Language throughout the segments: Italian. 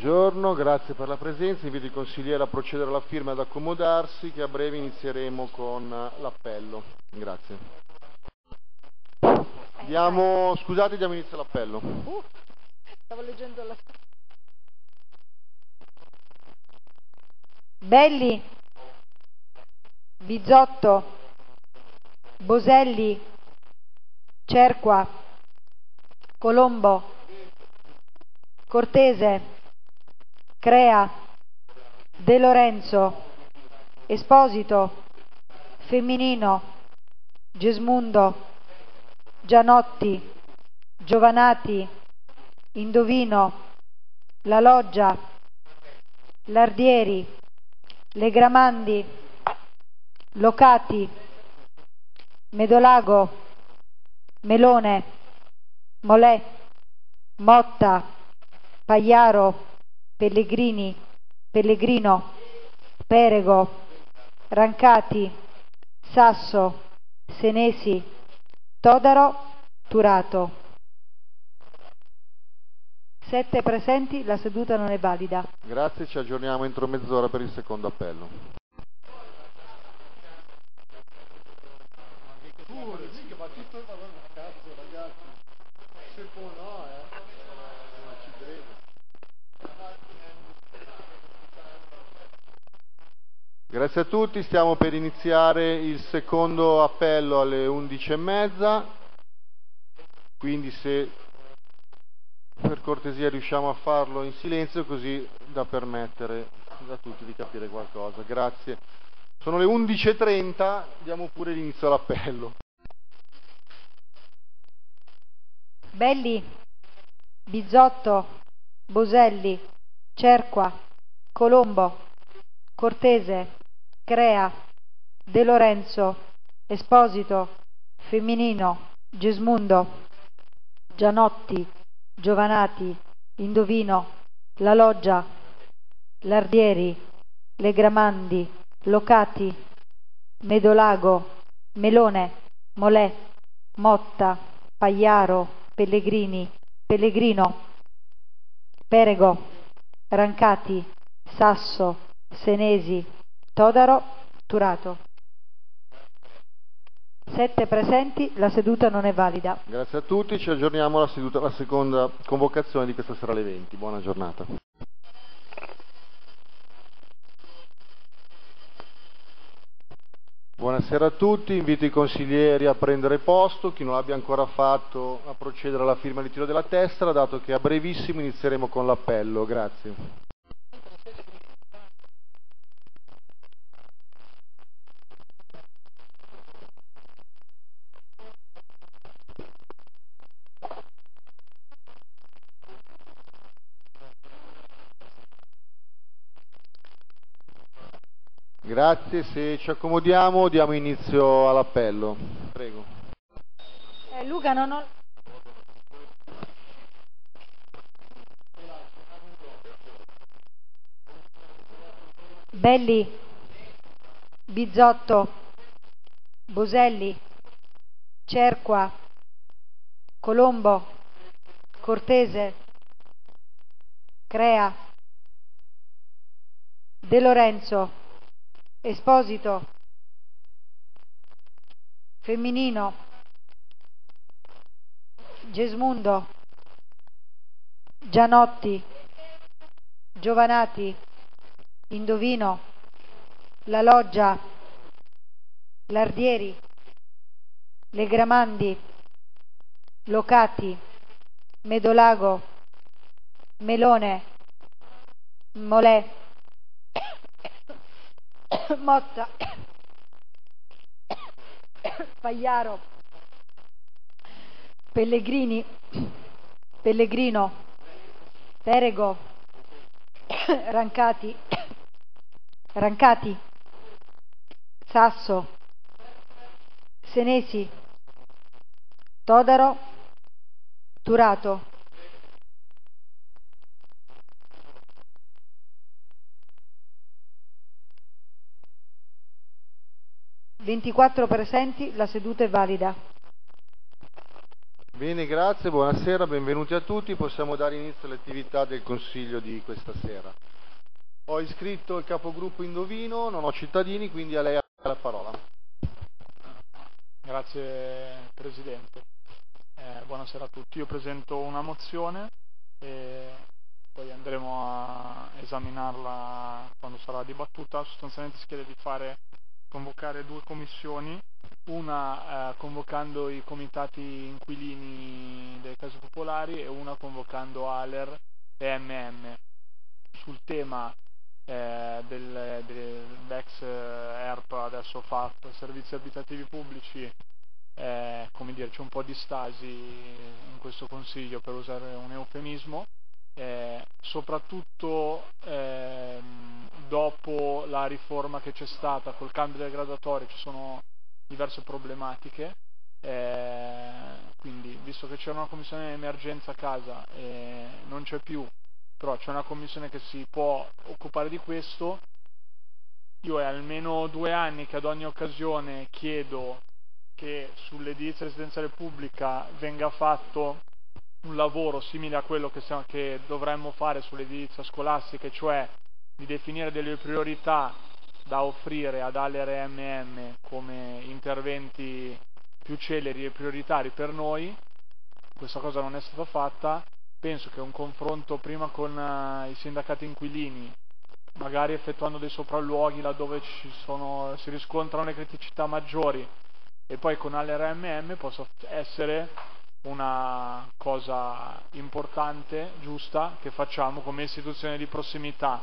Buongiorno, grazie per la presenza. Invito i consiglieri a procedere alla firma e ad accomodarsi, che a breve inizieremo con l'appello. Grazie. Scusate, diamo inizio all'appello. Stavo leggendo la... Belli, Bizzotto, Boselli, Cerqua, Colombo, Cortese, Crea, De Lorenzo, Esposito, Femminino, Gesmundo, Gianotti, Giovanati, Indovino, La Loggia, Lardieri, Legramandi, Locati, Medolago, Melone, Molè, Motta, Pagliaro, Pellegrini, Pellegrino, Perego, Rancati, Sasso, Senesi, Todaro, Turato. 7 presenti, la seduta non è valida. Grazie, ci aggiorniamo entro mezz'ora per il secondo appello. Grazie a tutti, stiamo per iniziare il secondo appello alle 11:30, quindi se per cortesia riusciamo a farlo in silenzio, così da permettere a tutti di capire qualcosa. Grazie. Sono le 11:30, diamo pure l'inizio all'appello. Belli, Bizzotto, Boselli, Cerqua, Colombo, Cortese, Crea, De Lorenzo, Esposito, Femminino, Gesmundo, Gianotti, Giovanati, Indovino, La Loggia, Lardieri, Legramandi, Locati, Medolago, Melone, Molè, Motta, Pagliaro, Pellegrini, Pellegrino, Perego, Rancati, Sasso, Senesi, Todaro, Turato. 7 presenti, la seduta non è valida. Grazie a tutti, ci aggiorniamo alla seconda convocazione di questa sera alle 20. Buona giornata. Buonasera a tutti, invito i consiglieri a prendere posto, chi non l'abbia ancora fatto a procedere alla firma di tiro della tessera, dato che a brevissimo inizieremo con l'appello. Grazie. Grazie, se ci accomodiamo diamo inizio all'appello. Prego. Luca, non ho... Belli, Bizzotto, Boselli, Cerqua, Colombo, Cortese, Crea, De Lorenzo, Esposito, Femminino, Gesmundo, Gianotti, Giovanati, Indovino, La Loggia, Lardieri, Legramandi, Locati, Medolago, Melone, Molè, Motta, Pagliaro, Pellegrini, Pellegrino, Perego, Rancati, Sasso, Senesi, Todaro, Turato. 24 presenti, la seduta è valida. Bene, grazie, buonasera, benvenuti a tutti. Possiamo dare inizio alle attività del Consiglio di questa sera. Ho iscritto il capogruppo Indovino, non ho cittadini, quindi a lei la parola. Grazie Presidente. Buonasera a tutti. Io presento una mozione e poi andremo a esaminarla quando sarà dibattuta. Sostanzialmente si chiede di convocare due commissioni, una convocando i comitati inquilini delle case popolari e una convocando ALER e MM sul tema dell'ex ERP, adesso FAP, servizi abitativi pubblici. Come dire, c'è un po' di stasi in questo Consiglio, per usare un eufemismo, soprattutto dopo la riforma che c'è stata col cambio delle graduatorie ci sono diverse problematiche, quindi visto che c'era una commissione di emergenza a casa e non c'è più, però c'è una commissione che si può occupare di questo. Io è almeno 2 anni che ad ogni occasione chiedo che sull'edilizia residenziale pubblica venga fatto un lavoro simile a quello che dovremmo fare sull'edilizia scolastica, cioè di definire delle priorità da offrire ad ALER e MM come interventi più celeri e prioritari per noi. Questa cosa non è stata fatta. Penso che un confronto prima con i sindacati inquilini, magari effettuando dei sopralluoghi laddove si riscontrano le criticità maggiori, e poi con ALER MM possa essere una cosa importante, giusta, che facciamo come istituzione di prossimità.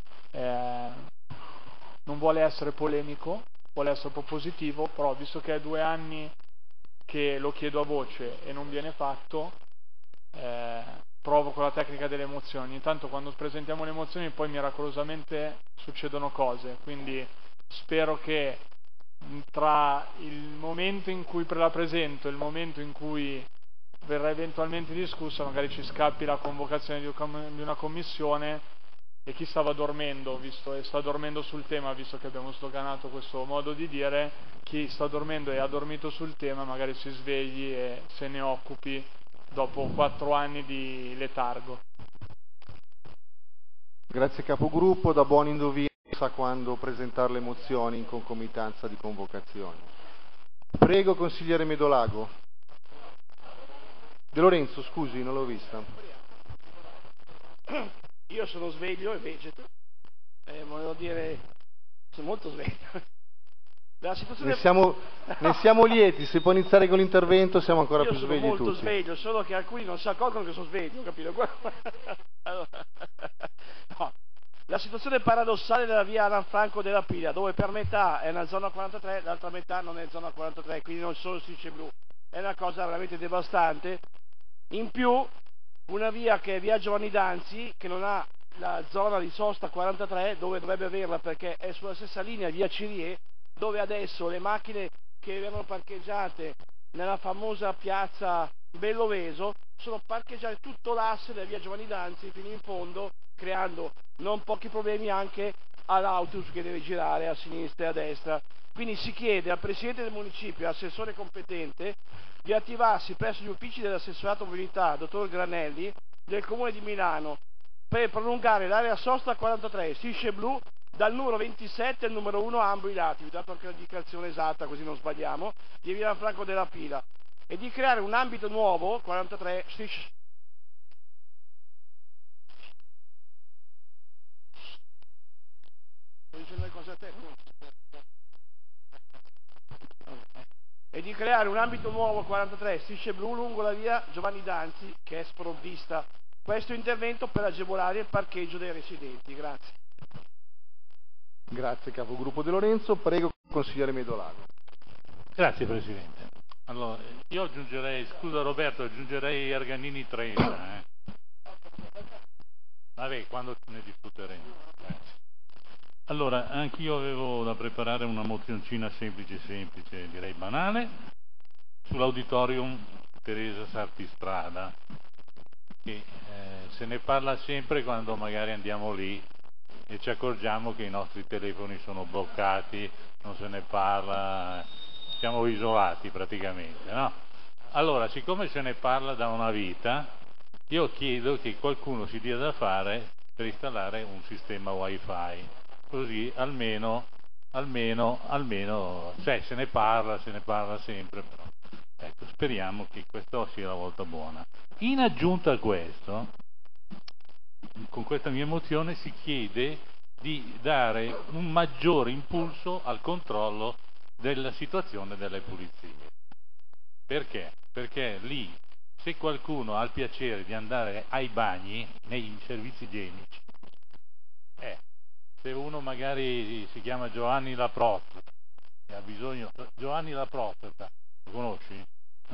Non vuole essere polemico, vuole essere propositivo, però visto che è 2 anni che lo chiedo a voce e non viene fatto, provo con la tecnica delle emozioni. Intanto quando presentiamo le emozioni poi miracolosamente succedono cose, quindi spero che tra il momento in cui la presento e il momento in cui verrà eventualmente discussa magari ci scappi la convocazione di una commissione e chi stava dormendo e sta dormendo sul tema, visto che abbiamo sdoganato questo modo di dire, chi sta dormendo e ha dormito sul tema magari si svegli e se ne occupi dopo 4 anni di letargo. Grazie capogruppo, da buon indovino sa quando presentare le mozioni in concomitanza di convocazioni. Prego consigliere Medolago. De Lorenzo, scusi, non l'ho vista. Io sono sveglio e vegeto, volevo dire, sono molto sveglio. La situazione... ne siamo lieti, se può iniziare con l'intervento siamo ancora più svegli tutti. Io sono molto sveglio, solo che alcuni non si accorgono che sono sveglio, capito? Allora, no. La situazione paradossale della via Alan Franco della Pila, dove per metà è una zona 43, l'altra metà non è zona 43, quindi non solo strisce blu, è una cosa veramente devastante. In più, una via che è via Giovanni Danzi, che non ha la zona di sosta 43, dove dovrebbe averla perché è sulla stessa linea via Cirie, dove adesso le macchine che erano parcheggiate nella famosa piazza Belloveso sono parcheggiate tutto l'asse della via Giovanni Danzi fino in fondo, creando non pochi problemi anche all'autobus che deve girare a sinistra e a destra. Quindi si chiede al Presidente del Municipio e all'assessore competente di attivarsi presso gli uffici dell'assessorato mobilità, dottor Granelli, del Comune di Milano, per prolungare l'area sosta 43, strisce blu, dal numero 27 al numero 1 a ambo i lati, vi do anche l'indicazione esatta così non sbagliamo, di via Franco della Pila, e di creare un ambito nuovo, 43, strisce... e di creare un ambito nuovo 43 strisce blu lungo la via Giovanni Danzi che è sprovvista. Questo intervento per agevolare il parcheggio dei residenti. Grazie. Grazie capogruppo De Lorenzo, prego consigliere Medolago. Grazie Presidente. Allora, io aggiungerei, scusa Roberto, aggiungerei Arganini 30. Vabbè, quando ne discuteremo. Allora, anch'io avevo da preparare una mozioncina semplice, direi banale, sull'auditorium Teresa Sartistrada, che se ne parla sempre quando magari andiamo lì e ci accorgiamo che i nostri telefoni sono bloccati, non se ne parla, siamo isolati praticamente, no? Allora, siccome se ne parla da una vita, io chiedo che qualcuno si dia da fare per installare un sistema wifi, così almeno cioè, se ne parla sempre, però ecco, speriamo che questa sia la volta buona. In aggiunta a questo, con questa mia mozione si chiede di dare un maggiore impulso al controllo della situazione delle pulizie. Perché? Perché lì, se qualcuno ha il piacere di andare ai bagni, nei servizi igienici, se uno magari si chiama Giovanni La Prostata e ha bisogno... Giovanni La Prostata, lo conosci?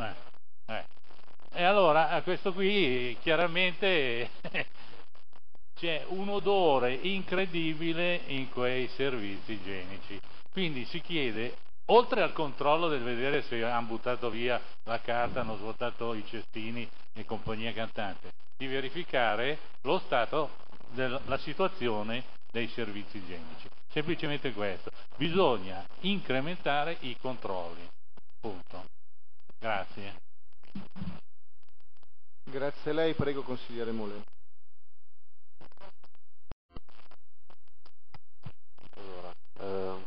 E allora a questo qui chiaramente c'è un odore incredibile in quei servizi igienici. Quindi si chiede, oltre al controllo del vedere se hanno buttato via la carta, hanno svuotato i cestini e compagnia cantante, di verificare lo stato della situazione dei servizi igienici. Semplicemente questo. Bisogna incrementare i controlli. Punto. Grazie. Grazie a lei, prego consigliere Molè. Allora,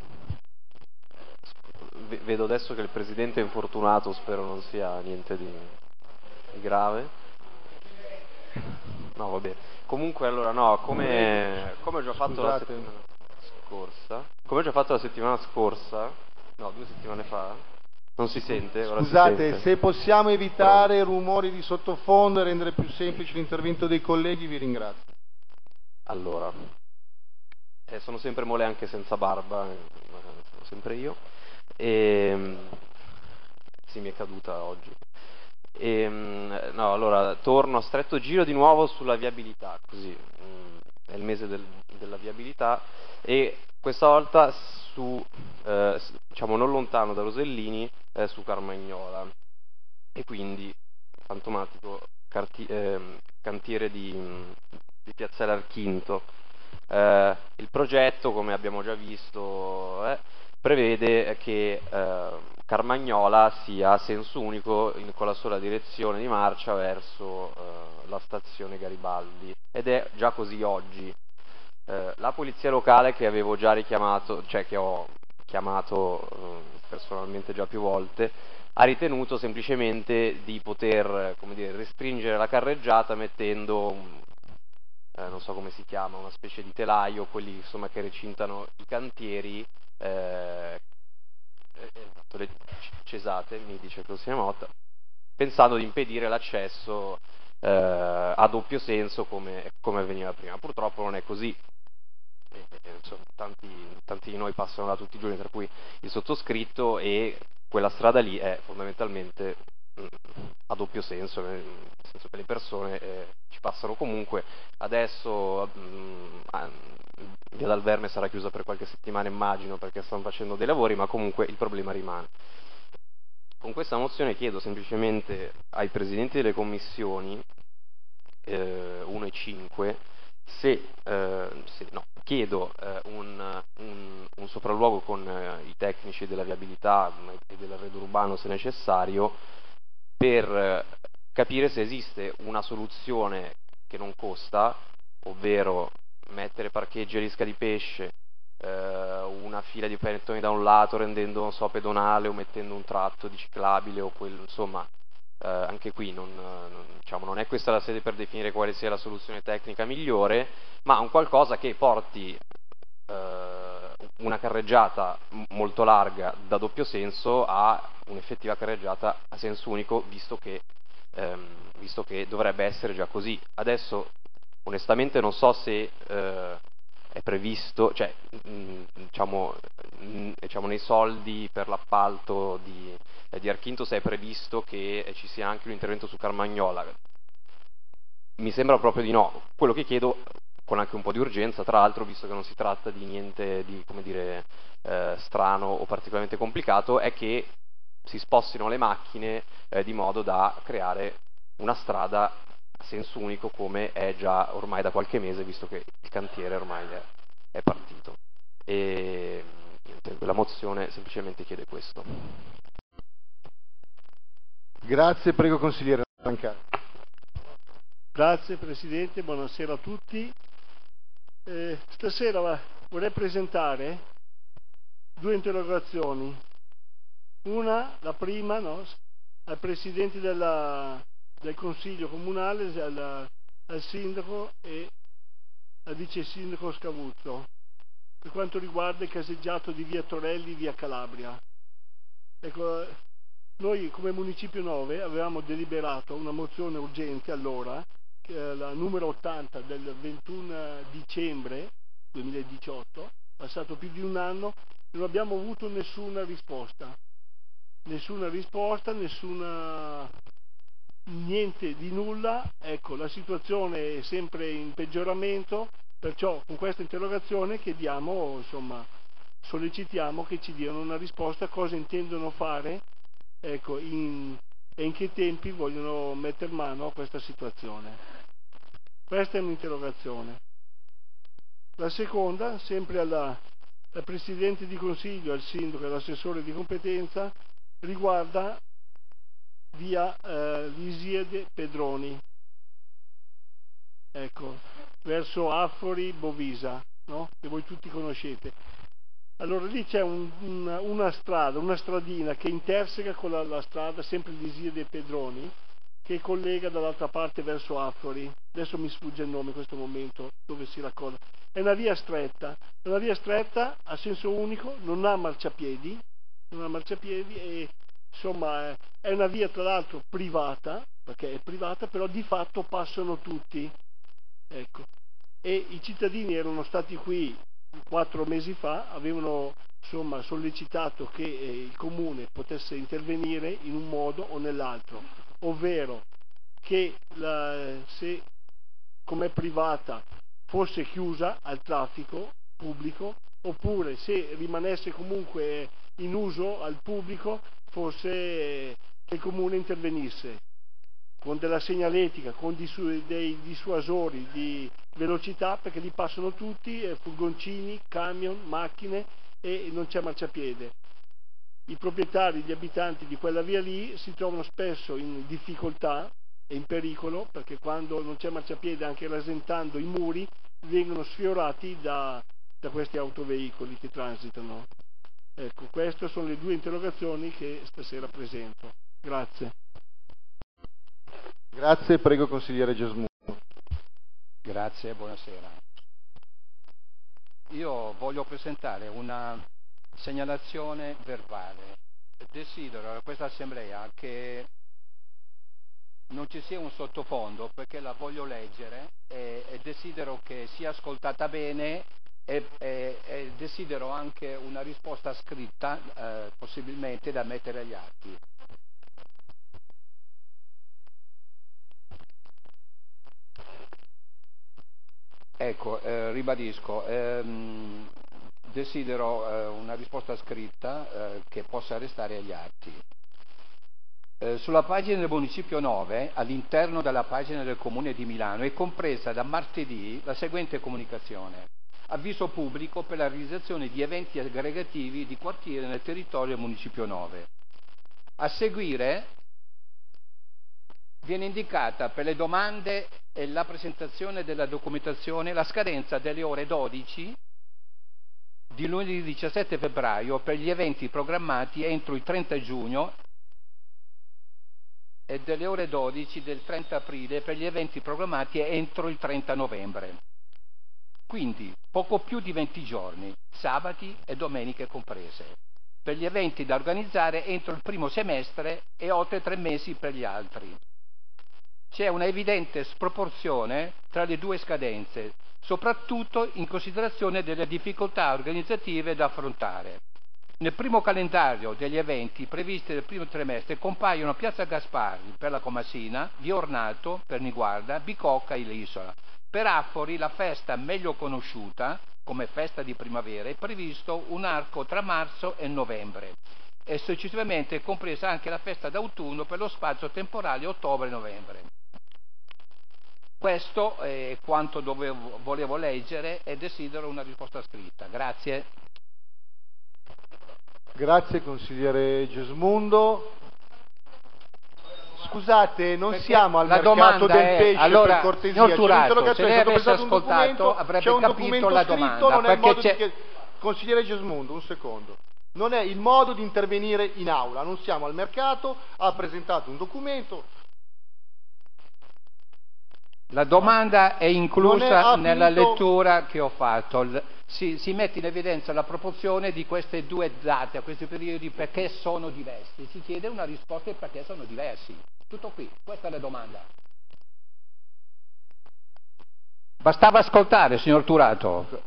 vedo adesso che il presidente è infortunato, spero non sia niente di grave. No, vabbè. Comunque, allora, no, come ho già fatto la settimana scorsa, no, 2 settimane fa, non si sente? Ora Scusate, si sente. se possiamo evitare rumori di sottofondo e rendere più semplice l'intervento dei colleghi, vi ringrazio. Allora, sono sempre Molè anche senza barba, sono sempre io. Sì, mi è caduta oggi. No, allora, torno a stretto giro di nuovo sulla viabilità, così, è il mese della viabilità, e questa volta diciamo non lontano da Rosellini, su Carmagnola, e quindi fantomatico cantiere di Piazzale Archinto. Il progetto, come abbiamo già visto, prevede che Carmagnola sia a senso unico con la sola direzione di marcia verso la stazione Garibaldi, ed è già così oggi. La polizia locale, che avevo già richiamato, cioè che ho chiamato personalmente già più volte, ha ritenuto semplicemente di poter, come dire, restringere la carreggiata mettendo non so come si chiama, una specie di telaio, quelli insomma che recintano i cantieri, le cesate, mi dice che si chiama, pensando di impedire l'accesso a doppio senso come avveniva prima. Purtroppo non è così. Insomma, tanti di noi passano là tutti i giorni, tra cui il sottoscritto, e quella strada lì è fondamentalmente a doppio senso, nel senso che le persone ci passano comunque. Adesso Via dal Verme sarà chiusa per qualche settimana, immagino, perché stanno facendo dei lavori, ma comunque il problema rimane. Con questa mozione chiedo semplicemente ai presidenti delle commissioni 1 e 5 chiedo un sopralluogo con i tecnici della viabilità e dell'arredo urbano, se necessario, per capire se esiste una soluzione che non costa, ovvero mettere parcheggi a Risca di Pesce, una fila di pedettoni da un lato rendendo, non so, pedonale, o mettendo un tratto di ciclabile, o insomma, anche qui diciamo, non è questa la sede per definire quale sia la soluzione tecnica migliore, ma un qualcosa che porti una carreggiata molto larga da doppio senso a un'effettiva carreggiata a senso unico, visto che dovrebbe essere già così. Adesso onestamente non so se è previsto, cioè diciamo nei soldi per l'appalto di Archinto, se è previsto che ci sia anche un intervento su Carmagnola. Mi sembra proprio di no. Quello che chiedo, con anche un po' di urgenza, tra l'altro, visto che non si tratta di niente di, come dire, strano o particolarmente complicato, è che si spostino le macchine di modo da creare una strada a senso unico, come è già ormai da qualche mese, visto che il cantiere ormai è partito. E la mozione semplicemente chiede questo. Grazie, prego consigliere Brancati. Grazie Presidente, buonasera a tutti. Stasera vorrei presentare due interrogazioni. Una, la prima, no, al Presidente del Consiglio Comunale, al Sindaco e al Vice Sindaco Scavuzzo, per quanto riguarda il caseggiato di via Torelli, via Calabria. Ecco, noi come Municipio 9 avevamo deliberato una mozione urgente allora, la numero 80 del 21 dicembre 2018, passato più di un anno, non abbiamo avuto nessuna risposta, niente di nulla. Ecco, la situazione è sempre in peggioramento, perciò con questa interrogazione chiediamo, insomma, sollecitiamo che ci diano una risposta, cosa intendono fare, ecco, e in che tempi vogliono mettere mano a questa situazione. Questa è un'interrogazione. La seconda, sempre al Presidente di Consiglio, al Sindaco e all'assessore di competenza, riguarda via Lisiede Pedroni, ecco, verso Affori Bovisa, no? Che voi tutti conoscete. Allora lì c'è una strada, una stradina che interseca con la strada, sempre Lisiede Pedroni, che collega dall'altra parte verso Affori. Adesso mi sfugge il nome in questo momento, dove si raccorda. È una via stretta a senso unico, non ha marciapiedi e insomma è una via tra l'altro privata, perché è privata, però di fatto passano tutti, ecco. E i cittadini erano stati qui 4 mesi fa, avevano insomma sollecitato che il comune potesse intervenire in un modo o nell'altro, ovvero che se come privata fosse chiusa al traffico pubblico, oppure se rimanesse comunque in uso al pubblico fosse che il comune intervenisse con della segnaletica, con dei dissuasori di velocità, perché lì passano tutti, furgoncini, camion, macchine e non c'è marciapiede. I proprietari, gli abitanti di quella via lì si trovano spesso in difficoltà e in pericolo, perché quando non c'è marciapiede, anche rasentando i muri, vengono sfiorati da questi autoveicoli che transitano. Ecco, queste sono le due interrogazioni che stasera presento. Grazie. Grazie, prego consigliere Gesmuto. Grazie, buonasera. Io voglio presentare una segnalazione verbale. Desidero a questa assemblea che non ci sia un sottofondo, perché la voglio leggere e desidero che sia ascoltata bene e desidero anche una risposta scritta, possibilmente da mettere agli atti. Ecco, ribadisco, desidero una risposta scritta che possa restare agli atti. Sulla pagina del Municipio 9, all'interno della pagina del Comune di Milano, è compresa da martedì la seguente comunicazione: avviso pubblico per la realizzazione di eventi aggregativi di quartiere nel territorio del Municipio 9. A seguire viene indicata per le domande e la presentazione della documentazione la scadenza delle ore 12 di lunedì 17 febbraio per gli eventi programmati entro il 30 giugno e delle ore 12 del 30 aprile per gli eventi programmati entro il 30 novembre. Quindi poco più di 20 giorni, sabati e domeniche comprese, per gli eventi da organizzare entro il primo semestre e oltre 3 mesi per gli altri. C'è una evidente sproporzione tra le due scadenze, soprattutto in considerazione delle difficoltà organizzative da affrontare. Nel primo calendario degli eventi previsti nel primo trimestre compaiono Piazza Gasparri per la Comasina, Via Ornato per Niguarda, Bicocca e l'Isola. Per Affori, la festa meglio conosciuta come festa di primavera, è previsto un arco tra marzo e novembre e successivamente è compresa anche la festa d'autunno per lo spazio temporale ottobre-novembre. Questo è quanto volevo leggere e desidero una risposta scritta. Grazie. Grazie consigliere Gesmundo. Scusate, non Perché siamo al la mercato domanda del è, pesce, allora, per cortesia. signor C'è Turato, un'interrogazione, se lei è stato avesse presentato un ascoltato, documento, avrebbe c'è un capito documento la scritto, domanda, non è il perché modo c'è... di... Consigliere Gesmundo, un secondo. Non è il modo di intervenire in aula, non siamo al mercato, ha presentato un documento. La domanda è inclusa nella finito... lettura che ho fatto. Si mette in evidenza la proporzione di queste due date, a questi periodi, perché sono diversi. Si chiede una risposta e perché sono diversi. Tutto qui, questa è la domanda. Bastava ascoltare, signor Turato.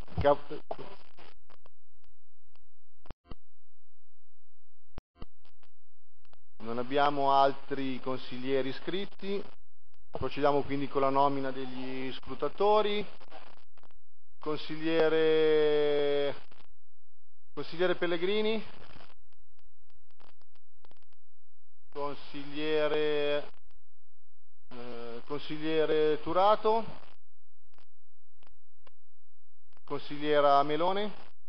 Non abbiamo altri consiglieri iscritti. Procediamo quindi con la nomina degli scrutatori. Consigliere Pellegrini. Consigliere Turato. Consigliera Melone.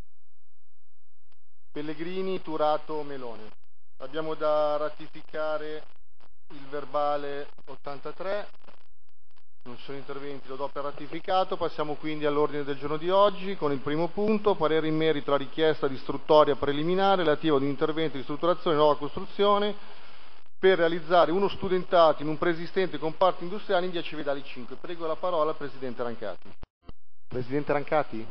Pellegrini, Turato, Melone. Abbiamo da ratificare il verbale 83, non sono interventi, lo do per ratificato. Passiamo quindi all'ordine del giorno di oggi con il primo punto, parere in merito alla richiesta di istruttoria preliminare relativa ad un intervento di ristrutturazione e nuova costruzione per realizzare uno studentato in un preesistente comparto industriale in via Cividali 5. Prego la parola al Presidente Rancati. Presidente Rancati.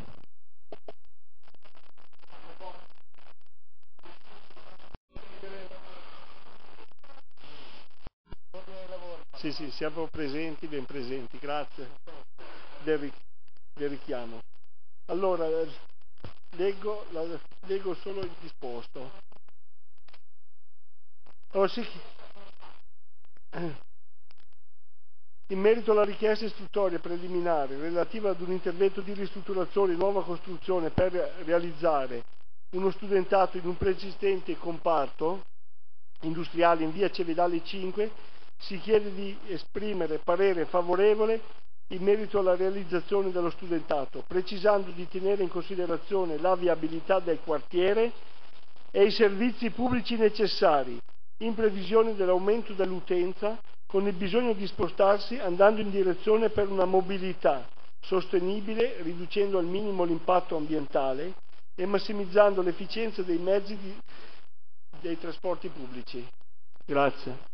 Sì, siamo presenti, ben presenti, grazie del richiamo. Allora, leggo solo il disposto. Allora, in merito alla richiesta istruttoria preliminare relativa ad un intervento di ristrutturazione e nuova costruzione per realizzare uno studentato in un preesistente comparto industriale in via Cevedale 5, si chiede di esprimere parere favorevole in merito alla realizzazione dello studentato, precisando di tenere in considerazione la viabilità del quartiere e i servizi pubblici necessari, in previsione dell'aumento dell'utenza, con il bisogno di spostarsi andando in direzione per una mobilità sostenibile, riducendo al minimo l'impatto ambientale e massimizzando l'efficienza dei mezzi dei trasporti pubblici. Grazie.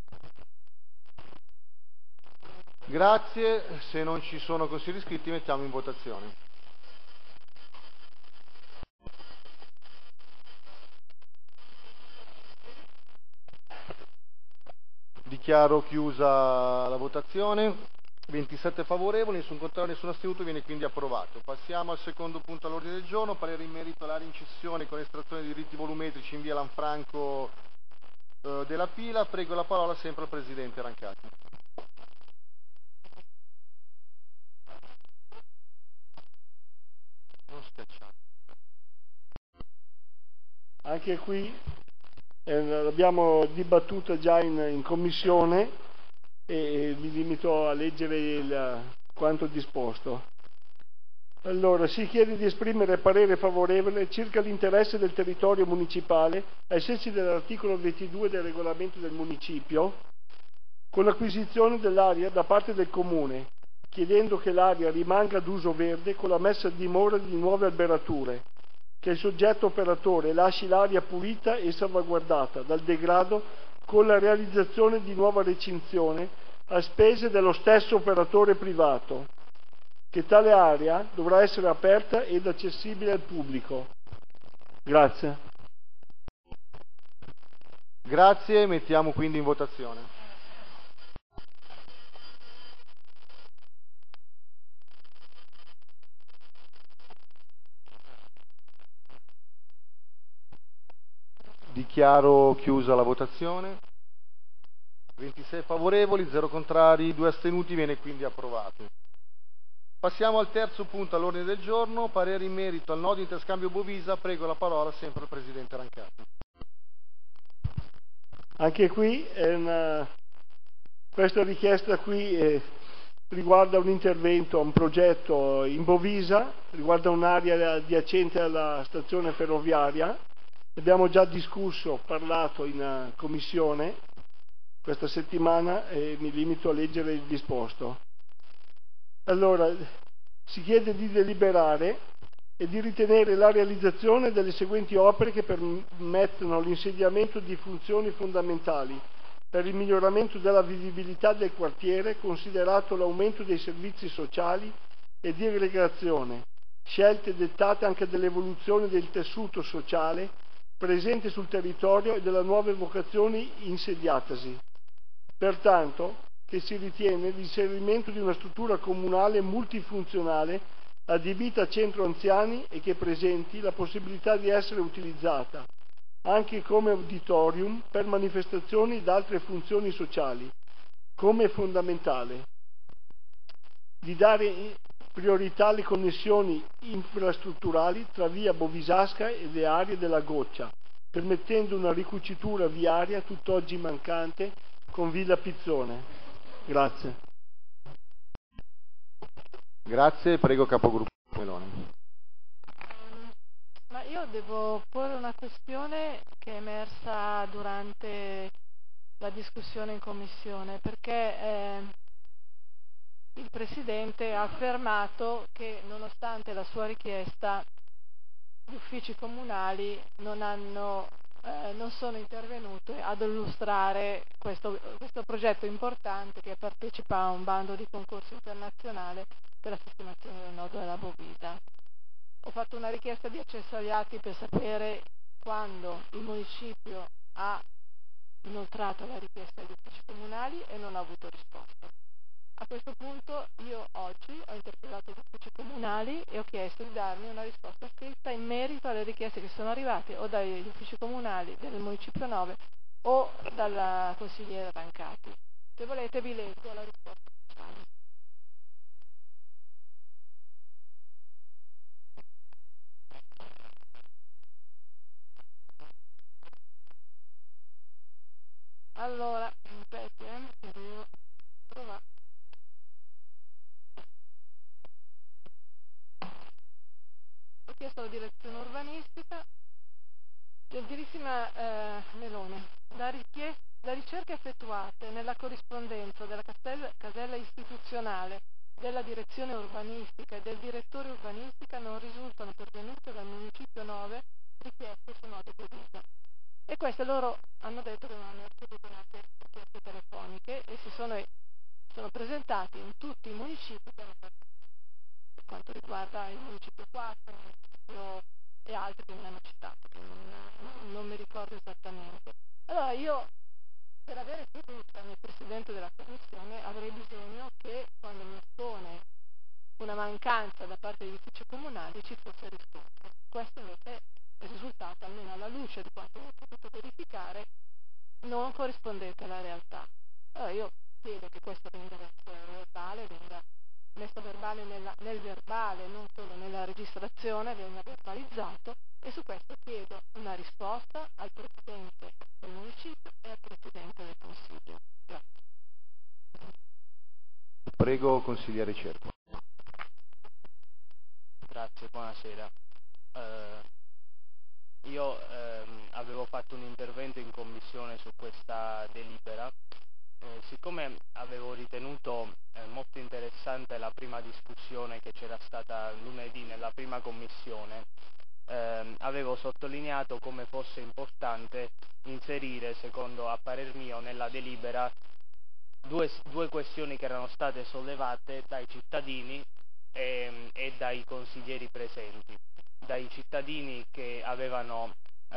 Grazie, se non ci sono consigli iscritti mettiamo in votazione. Dichiaro chiusa la votazione. 27 favorevoli, nessun contrario, nessun astenuto, viene quindi approvato. Passiamo al secondo punto all'ordine del giorno, parere in merito alla rincessione con estrazione di diritti volumetrici in via Lanfranco della Pila. Prego la parola sempre al Presidente Rancati. Anche qui l'abbiamo dibattuta già in commissione e mi limito a leggere quanto disposto. Allora, si chiede di esprimere parere favorevole circa l'interesse del territorio municipale ai sensi dell'articolo 22 del regolamento del municipio con l'acquisizione dell'area da parte del Comune, chiedendo che l'area rimanga d'uso verde con la messa a dimora di nuove alberature, che il soggetto operatore lasci l'area pulita e salvaguardata dal degrado con la realizzazione di nuova recinzione a spese dello stesso operatore privato, che tale area dovrà essere aperta ed accessibile al pubblico. Grazie. Grazie, mettiamo quindi in votazione. Dichiaro chiusa la votazione. 26 favorevoli, 0 contrari, 2 astenuti, viene quindi approvato. Passiamo al terzo punto all'ordine del giorno, parere in merito al nodo interscambio Bovisa. Prego la parola sempre al Presidente Rancati. Anche qui questa richiesta qui riguarda un intervento, un progetto in Bovisa, riguarda un'area adiacente alla stazione ferroviaria. Abbiamo già discusso, parlato in commissione questa settimana e mi limito a leggere il disposto. Allora, si chiede di deliberare e di ritenere la realizzazione delle seguenti opere che permettono l'insediamento di funzioni fondamentali per il miglioramento della vivibilità del quartiere, considerato l'aumento dei servizi sociali e di aggregazione, scelte dettate anche dall'evoluzione del tessuto sociale presente sul territorio e della nuove vocazioni insediatasi. Pertanto, che si ritiene l'inserimento di una struttura comunale multifunzionale adibita a centro anziani e che presenti la possibilità di essere utilizzata anche come auditorium per manifestazioni ed altre funzioni sociali, come fondamentale, di dare priorità alle connessioni infrastrutturali tra via Bovisasca e le aree della Goccia, permettendo una ricucitura viaria tutt'oggi mancante con Villa Pizzone. Grazie. Grazie, prego capogruppo Meloni. Ma io devo porre una questione che è emersa durante la discussione in commissione, perché il Presidente ha affermato che nonostante la sua richiesta gli uffici comunali non sono intervenuti ad illustrare questo progetto importante che partecipa a un bando di concorso internazionale per la sistemazione del nodo della Bovisa. Ho fatto una richiesta di accesso agli atti per sapere quando il municipio ha inoltrato la richiesta agli uffici comunali e non ha avuto risposta. A questo punto io oggi ho interpellato gli uffici comunali e ho chiesto di darmi una risposta scritta in merito alle richieste che sono arrivate o dagli uffici comunali del Municipio 9 o dalla consigliera Rancati. Se volete vi leggo la risposta ufficiale. Allora, aspetti, che devo trovare. Ho chiesto alla direzione urbanistica, gentilissima Melone, la ricerca effettuate nella corrispondenza della casella istituzionale della direzione urbanistica e del direttore urbanistica non risultano pervenute dal Municipio 9 richieste su note Bovisa. E queste loro hanno detto che non hanno ricevuto neanche richieste telefoniche e sono presentati in tutti i municipi per quanto riguarda il municipio 4, il municipio e altri che mi hanno citato, che non mi ricordo esattamente. Allora io, per avere fiducia nel Presidente della Commissione, avrei bisogno che quando mi espone una mancanza da parte degli uffici comunali ci fosse risposta. Questo invece è risultato, almeno alla luce di quanto ho potuto verificare, non corrispondente alla realtà. Allora io chiedo che questo venga messo verbale nel verbale, non solo nella registrazione, venga verbalizzato, e su questo chiedo una risposta al Presidente del Municipio e al Presidente del Consiglio. Grazie. Prego, consigliere Cerco. Grazie, buonasera. Io avevo fatto un intervento in commissione su questa delibera. Siccome avevo ritenuto molto interessante la prima discussione che c'era stata lunedì nella prima commissione, avevo sottolineato come fosse importante inserire, secondo a parer mio, nella delibera due questioni che erano state sollevate dai cittadini e dai consiglieri presenti. Dai cittadini che avevano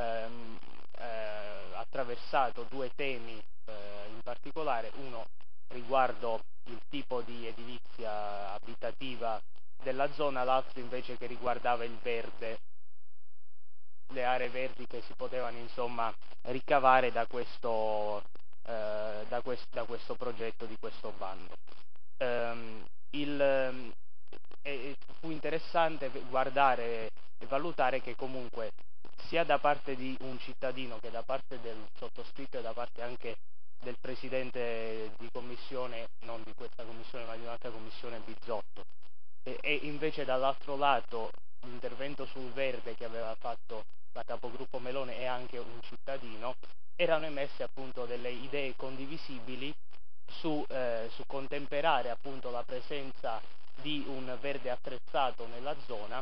attraversato due temi in particolare, uno riguardo il tipo di edilizia abitativa della zona, l'altro invece che riguardava il verde, le aree verdi che si potevano insomma ricavare da questo progetto, di questo bando. Fu interessante guardare e valutare che comunque sia da parte di un cittadino che da parte del sottoscritto e da parte anche del Presidente di commissione, non di questa commissione ma di un'altra commissione, Bizzotto, e invece dall'altro lato l'intervento sul verde che aveva fatto la capogruppo Melone e anche un cittadino, erano emerse appunto delle idee condivisibili su contemperare appunto la presenza di un verde attrezzato nella zona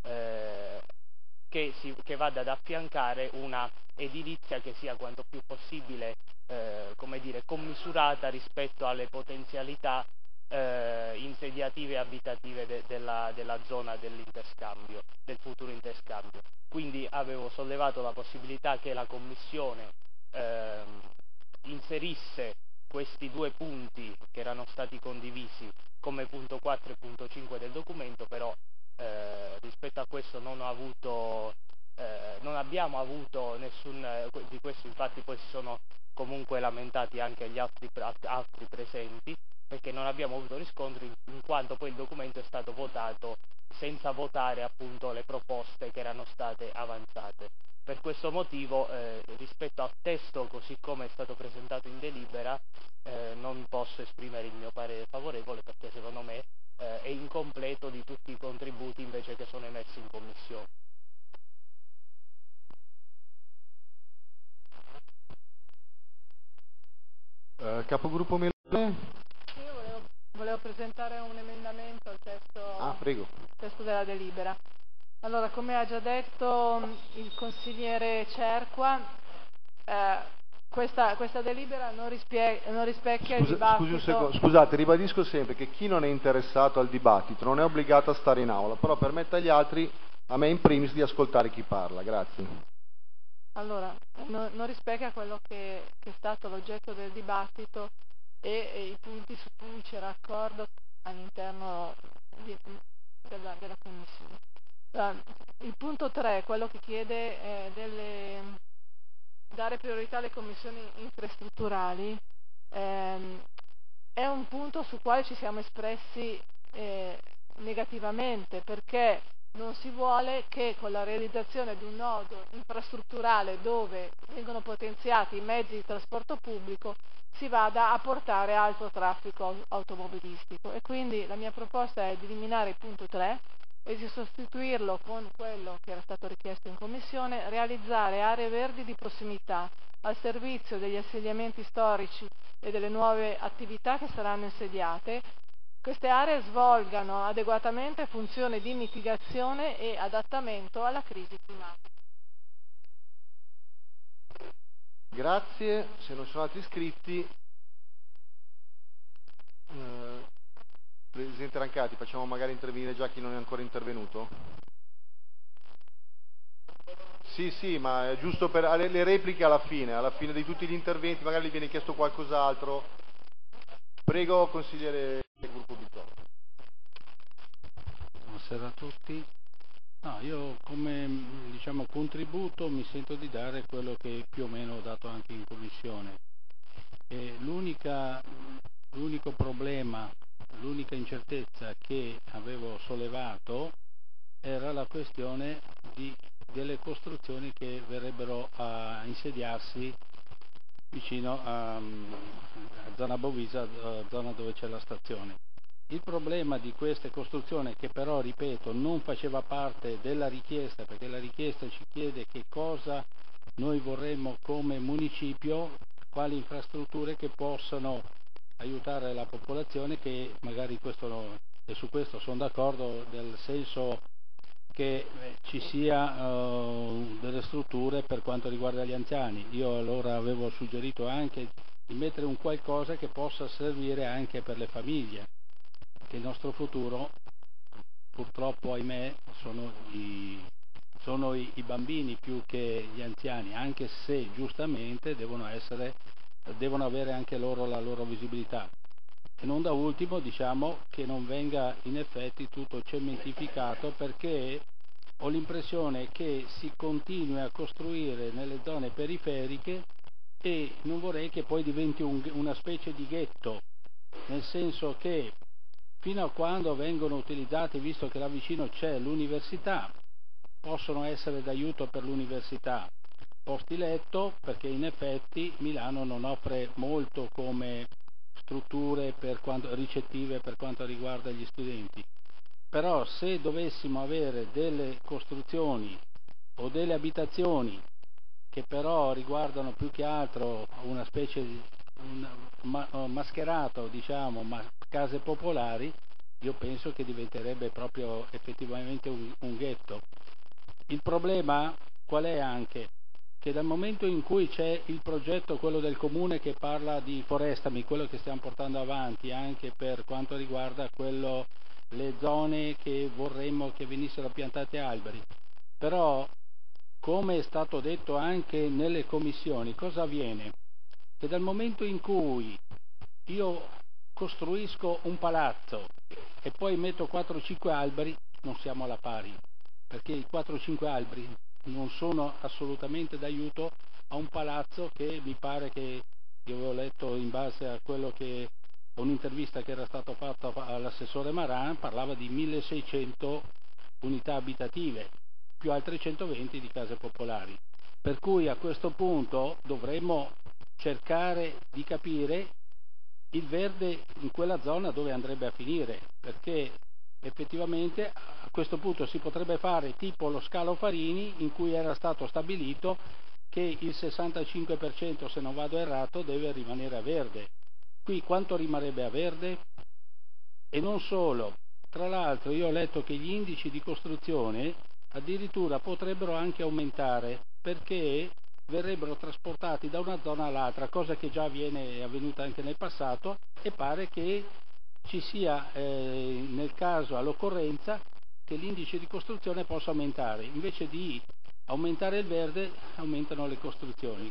che vada ad affiancare una edilizia che sia quanto più possibile come dire, commisurata rispetto alle potenzialità insediative e abitative della zona dell'interscambio, del futuro interscambio. Quindi avevo sollevato la possibilità che la Commissione inserisse questi due punti che erano stati condivisi come punto 4 e punto 5 del documento, però rispetto a questo non abbiamo avuto nessun di questo, infatti poi si sono comunque lamentati anche gli altri presenti, perché non abbiamo avuto riscontri in quanto poi il documento è stato votato senza votare appunto le proposte che erano state avanzate. Per questo motivo rispetto al testo così come è stato presentato in delibera non posso esprimere il mio parere favorevole, perché secondo me è incompleto di tutti i contributi invece che sono emersi in commissione. Capogruppo Melone? Io volevo presentare un emendamento al Prego. testo della delibera. Allora, come ha già detto il consigliere Cerqua, questa delibera non rispecchia il dibattito. Scusi un secondo, scusate, ribadisco sempre che chi non è interessato al dibattito non è obbligato a stare in aula, però permetta agli altri, a me in primis, di ascoltare chi parla. Grazie. Allora, non rispecchia quello che è stato l'oggetto del dibattito e i punti su cui c'era accordo all'interno della Commissione. Il punto 3, quello che chiede dare priorità alle commissioni infrastrutturali, è un punto sul quale ci siamo espressi negativamente, perché non si vuole che con la realizzazione di un nodo infrastrutturale dove vengono potenziati i mezzi di trasporto pubblico si vada a portare alto traffico automobilistico, e quindi la mia proposta è di eliminare il punto 3 e di sostituirlo con quello che era stato richiesto in Commissione: realizzare aree verdi di prossimità al servizio degli insediamenti storici e delle nuove attività che saranno insediate. Queste aree svolgano adeguatamente funzioni di mitigazione e adattamento alla crisi climatica. Grazie, se non sono altri iscritti, Presidente Rancati, facciamo magari intervenire già chi non è ancora intervenuto? Sì, ma è giusto per le repliche alla fine di tutti gli interventi, magari gli viene chiesto qualcos'altro. Prego, consigliere del gruppo Bizzotto. Buonasera a tutti. No, io come contributo mi sento di dare quello che più o meno ho dato anche in commissione. L'unico problema, l'unica incertezza che avevo sollevato era la questione delle costruzioni che verrebbero a insediarsi vicino a zona Bovisa, zona dove c'è la stazione. Il problema di queste costruzioni, che però, ripeto, non faceva parte della richiesta, perché la richiesta ci chiede che cosa noi vorremmo come municipio, quali infrastrutture che possano aiutare la popolazione, che magari e su questo sono d'accordo, nel senso che ci sia delle strutture per quanto riguarda gli anziani. Io allora avevo suggerito anche di mettere un qualcosa che possa servire anche per le famiglie, che il nostro futuro purtroppo, ahimè, sono i bambini più che gli anziani, anche se giustamente devono avere anche loro la loro visibilità. E non da ultimo che non venga in effetti tutto cementificato, perché ho l'impressione che si continui a costruire nelle zone periferiche e non vorrei che poi diventi una specie di ghetto, nel senso che fino a quando vengono utilizzati, visto che là vicino c'è l'università, possono essere d'aiuto per l'università, posti letto, perché in effetti Milano non offre molto come strutture ricettive per quanto riguarda gli studenti. Però se dovessimo avere delle costruzioni o delle abitazioni che però riguardano più che altro una specie di mascherato, diciamo, case popolari, io penso che diventerebbe proprio effettivamente un ghetto. Il problema qual è anche? Che dal momento in cui c'è il progetto, quello del comune, che parla di forestami, quello che stiamo portando avanti anche per quanto riguarda le zone che vorremmo che venissero piantate alberi, però come è stato detto anche nelle commissioni, cosa avviene? Che dal momento in cui io costruisco un palazzo e poi metto 4-5 alberi, non siamo alla pari, perché i 4-5 alberi non sono assolutamente d'aiuto a un palazzo che mi pare che io avevo letto in base a quello che un'intervista che era stata fatta all'assessore Maran, parlava di 1600 unità abitative più altre 120 di case popolari, per cui a questo punto dovremmo cercare di capire il verde in quella zona dove andrebbe a finire, perché effettivamente a questo punto si potrebbe fare tipo lo scalo Farini, in cui era stato stabilito che il 65%, se non vado errato, deve rimanere a verde. Qui quanto rimarrebbe a verde? E non solo, tra l'altro io ho letto che gli indici di costruzione addirittura potrebbero anche aumentare, perché verrebbero trasportati da una zona all'altra, cosa che già è avvenuta anche nel passato, e pare che ci sia nel caso, all'occorrenza, che l'indice di costruzione possa aumentare. Invece di aumentare il verde, aumentano le costruzioni.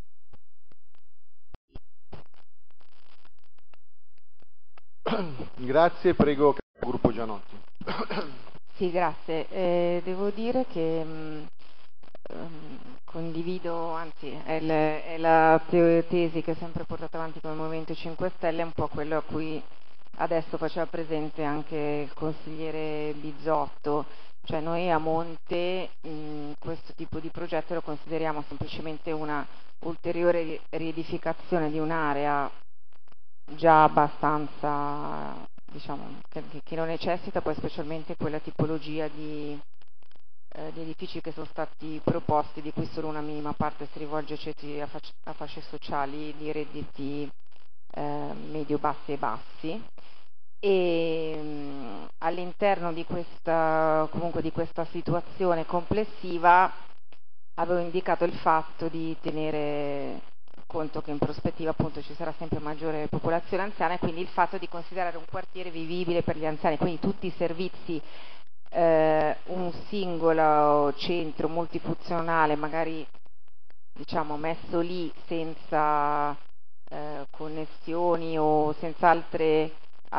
Grazie, prego gruppo Gianotti. Sì, grazie. Devo dire che condivido, anzi è la tesi che ho sempre portato avanti come Movimento 5 Stelle, un po' quello a cui adesso faceva presente anche il consigliere Bizzotto. Cioè noi a monte questo tipo di progetto lo consideriamo semplicemente una ulteriore riedificazione di un'area già abbastanza, diciamo, che non necessita poi specialmente quella tipologia di edifici che sono stati proposti, di cui solo una minima parte si rivolge a fasce sociali di redditi medio-bassi e bassi. E all'interno di questa situazione complessiva avevo indicato il fatto di tenere conto che in prospettiva appunto ci sarà sempre maggiore popolazione anziana, e quindi il fatto di considerare un quartiere vivibile per gli anziani, quindi tutti i servizi, un singolo centro multifunzionale magari diciamo messo lì senza connessioni o senza altre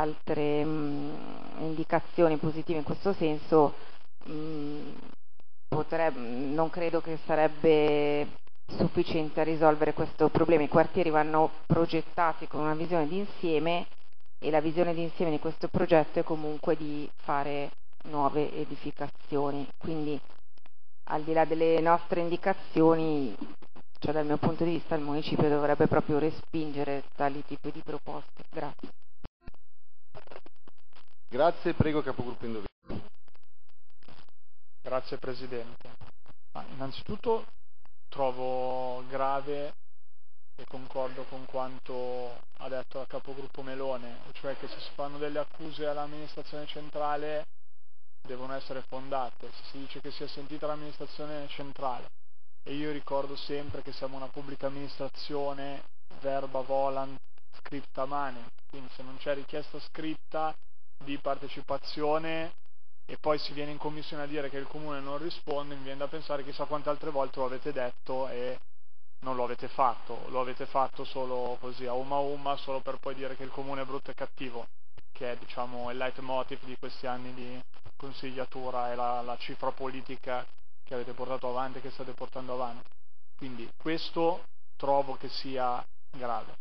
indicazioni positive in questo senso, non credo che sarebbe sufficiente a risolvere questo problema. I quartieri vanno progettati con una visione d'insieme, e la visione d'insieme di questo progetto è comunque di fare nuove edificazioni, quindi al di là delle nostre indicazioni, cioè dal mio punto di vista il municipio dovrebbe proprio respingere tali tipi di proposte. Grazie. Grazie, prego capogruppo Indovino. Grazie Presidente. Innanzitutto trovo grave e concordo con quanto ha detto la capogruppo Melone, cioè che se si fanno delle accuse all'amministrazione centrale devono essere fondate. Se si dice che sia sentita l'amministrazione centrale, e io ricordo sempre che siamo una pubblica amministrazione verba volant scripta manem, quindi se non c'è richiesta scritta di partecipazione e poi si viene in commissione a dire che il comune non risponde, mi viene da pensare chissà quante altre volte lo avete detto e non lo avete fatto solo così a umma, solo per poi dire che il comune è brutto e cattivo, che è diciamo il leitmotiv di questi anni di consigliatura e la cifra politica che avete portato avanti e che state portando avanti. Quindi questo trovo che sia grave,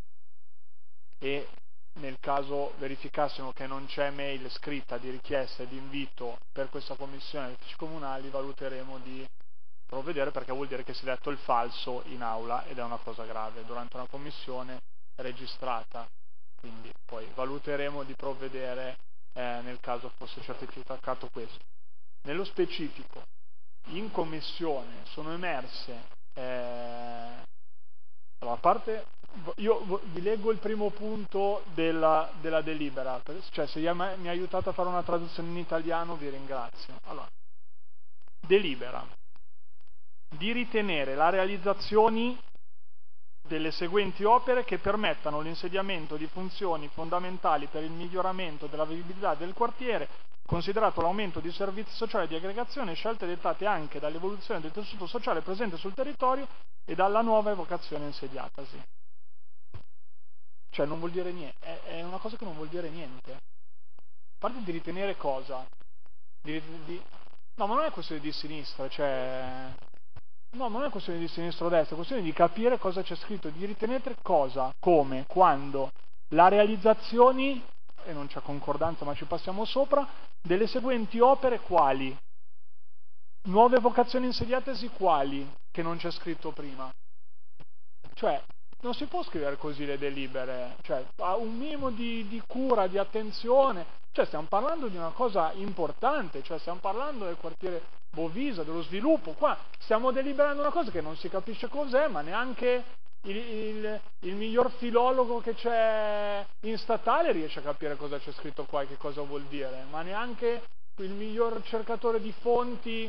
e nel caso verificassimo che non c'è mail scritta di richiesta e di invito per questa commissione degli uffici comunali, valuteremo di provvedere, perché vuol dire che si è detto il falso in aula, ed è una cosa grave durante una commissione registrata. Quindi poi valuteremo di provvedere nel caso fosse certificato questo. Nello specifico, in commissione sono emerse Allora, a parte, io vi leggo il primo punto della delibera, cioè se mi ha aiutato a fare una traduzione in italiano vi ringrazio. Allora, delibera di ritenere la realizzazione delle seguenti opere che permettano l'insediamento di funzioni fondamentali per il miglioramento della vivibilità del quartiere, considerato l'aumento di servizi sociali e di aggregazione, scelte dettate anche dall'evoluzione del tessuto sociale presente sul territorio e dalla nuova evocazione insediatasi. Cioè non vuol dire niente, è una cosa che non vuol dire niente. A parte di ritenere cosa? No, ma non è questione di sinistra, cioè... No, non è questione di sinistra o destra, è questione di capire cosa c'è scritto, di ritenere cosa, come, quando, la realizzazione, e non c'è concordanza ma ci passiamo sopra, delle seguenti opere quali? Nuove vocazioni insediatesi quali? Che non c'è scritto prima. Cioè, non si può scrivere così le delibere, cioè, ha un minimo di cura, di attenzione, cioè stiamo parlando di una cosa importante, cioè stiamo parlando del quartiere Bovisa, dello sviluppo, qua stiamo deliberando una cosa che non si capisce cos'è, ma neanche il miglior filologo che c'è in statale riesce a capire cosa c'è scritto qua e che cosa vuol dire, ma neanche il miglior cercatore di fonti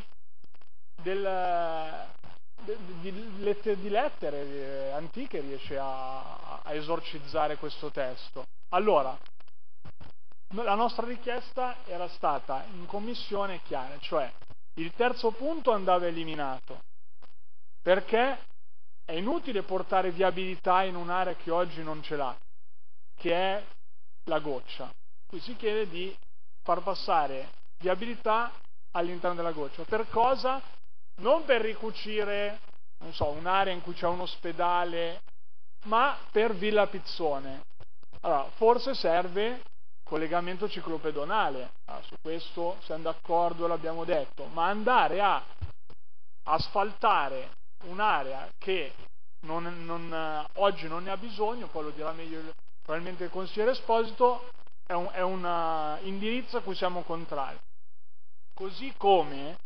di lettere antiche riesce a esorcizzare questo testo. Allora, la nostra richiesta era stata in commissione chiara, cioè il terzo punto andava eliminato, perché è inutile portare viabilità in un'area che oggi non ce l'ha, che è la Goccia. Qui si chiede di far passare viabilità all'interno della Goccia. Per cosa? Non per ricucire, non so, un'area in cui c'è un ospedale, ma per Villa Pizzone. Allora, forse serve collegamento ciclopedonale, su questo siamo d'accordo, l'abbiamo detto, ma andare a asfaltare un'area che oggi non ne ha bisogno, poi lo dirà meglio probabilmente il consigliere Esposito, è un indirizzo a cui siamo contrari. Così come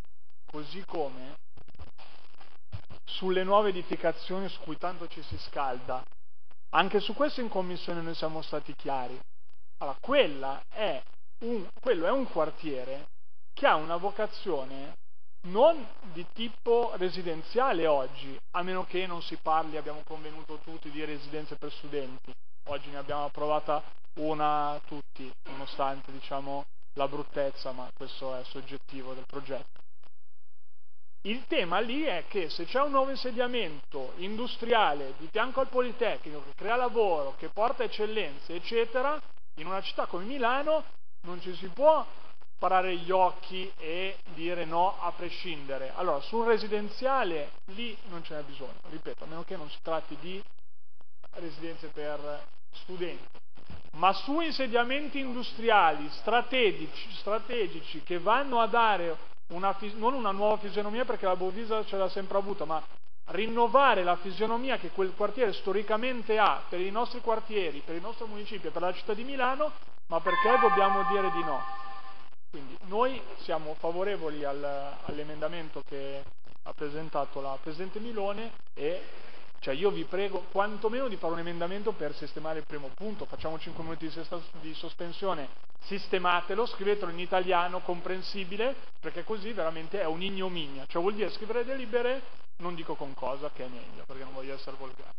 sulle nuove edificazioni su cui tanto ci si scalda, anche su questo in commissione noi siamo stati chiari. Allora, quello è un quartiere che ha una vocazione non di tipo residenziale oggi, a meno che non si parli, abbiamo convenuto tutti, di residenze per studenti. Oggi ne abbiamo approvata una tutti, nonostante diciamo la bruttezza, ma questo è soggettivo del progetto. Il tema lì è che se c'è un nuovo insediamento industriale di fianco al Politecnico che crea lavoro, che porta eccellenze, eccetera, in una città come Milano non ci si può parare gli occhi e dire no a prescindere. Allora, sul residenziale lì non ce n'è bisogno, ripeto, a meno che non si tratti di residenze per studenti. Ma su insediamenti industriali strategici che vanno a dare non una nuova fisionomia, perché la Bovisa ce l'ha sempre avuta, ma rinnovare la fisionomia che quel quartiere storicamente ha per i nostri quartieri, per il nostro municipio e per la città di Milano, ma perché dobbiamo dire di no? Quindi noi siamo favorevoli all'emendamento che ha presentato la Presidente Milone e cioè io vi prego quantomeno di fare un emendamento per sistemare il primo punto, facciamo 5 minuti di sospensione, sistematelo, scrivetelo in italiano comprensibile, perché così veramente è un'ignominia, cioè vuol dire scrivere delibere, non dico con cosa, che è meglio, perché non voglio essere volgare.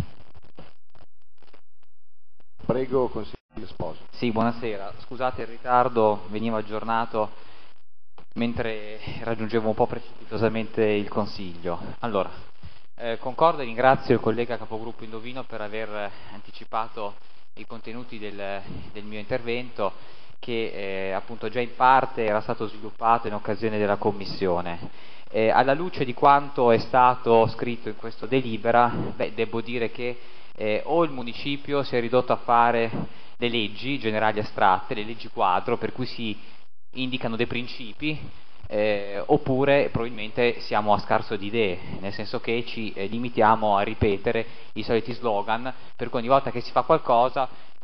Prego, consigliere Esposito. Sì, buonasera, scusate il ritardo, venivo aggiornato mentre raggiungevo un po' precipitosamente il Consiglio. Allora, concordo e ringrazio il collega capogruppo Indovino per aver anticipato i contenuti del mio intervento che appunto già in parte era stato sviluppato in occasione della Commissione. Alla luce di quanto è stato scritto in questo delibera, devo dire che o il municipio si è ridotto a fare le leggi generali astratte, le leggi quadro, per cui si indicano dei principi, oppure probabilmente siamo a scarso di idee, nel senso che ci limitiamo a ripetere i soliti slogan, per cui ogni volta che si fa qualcosa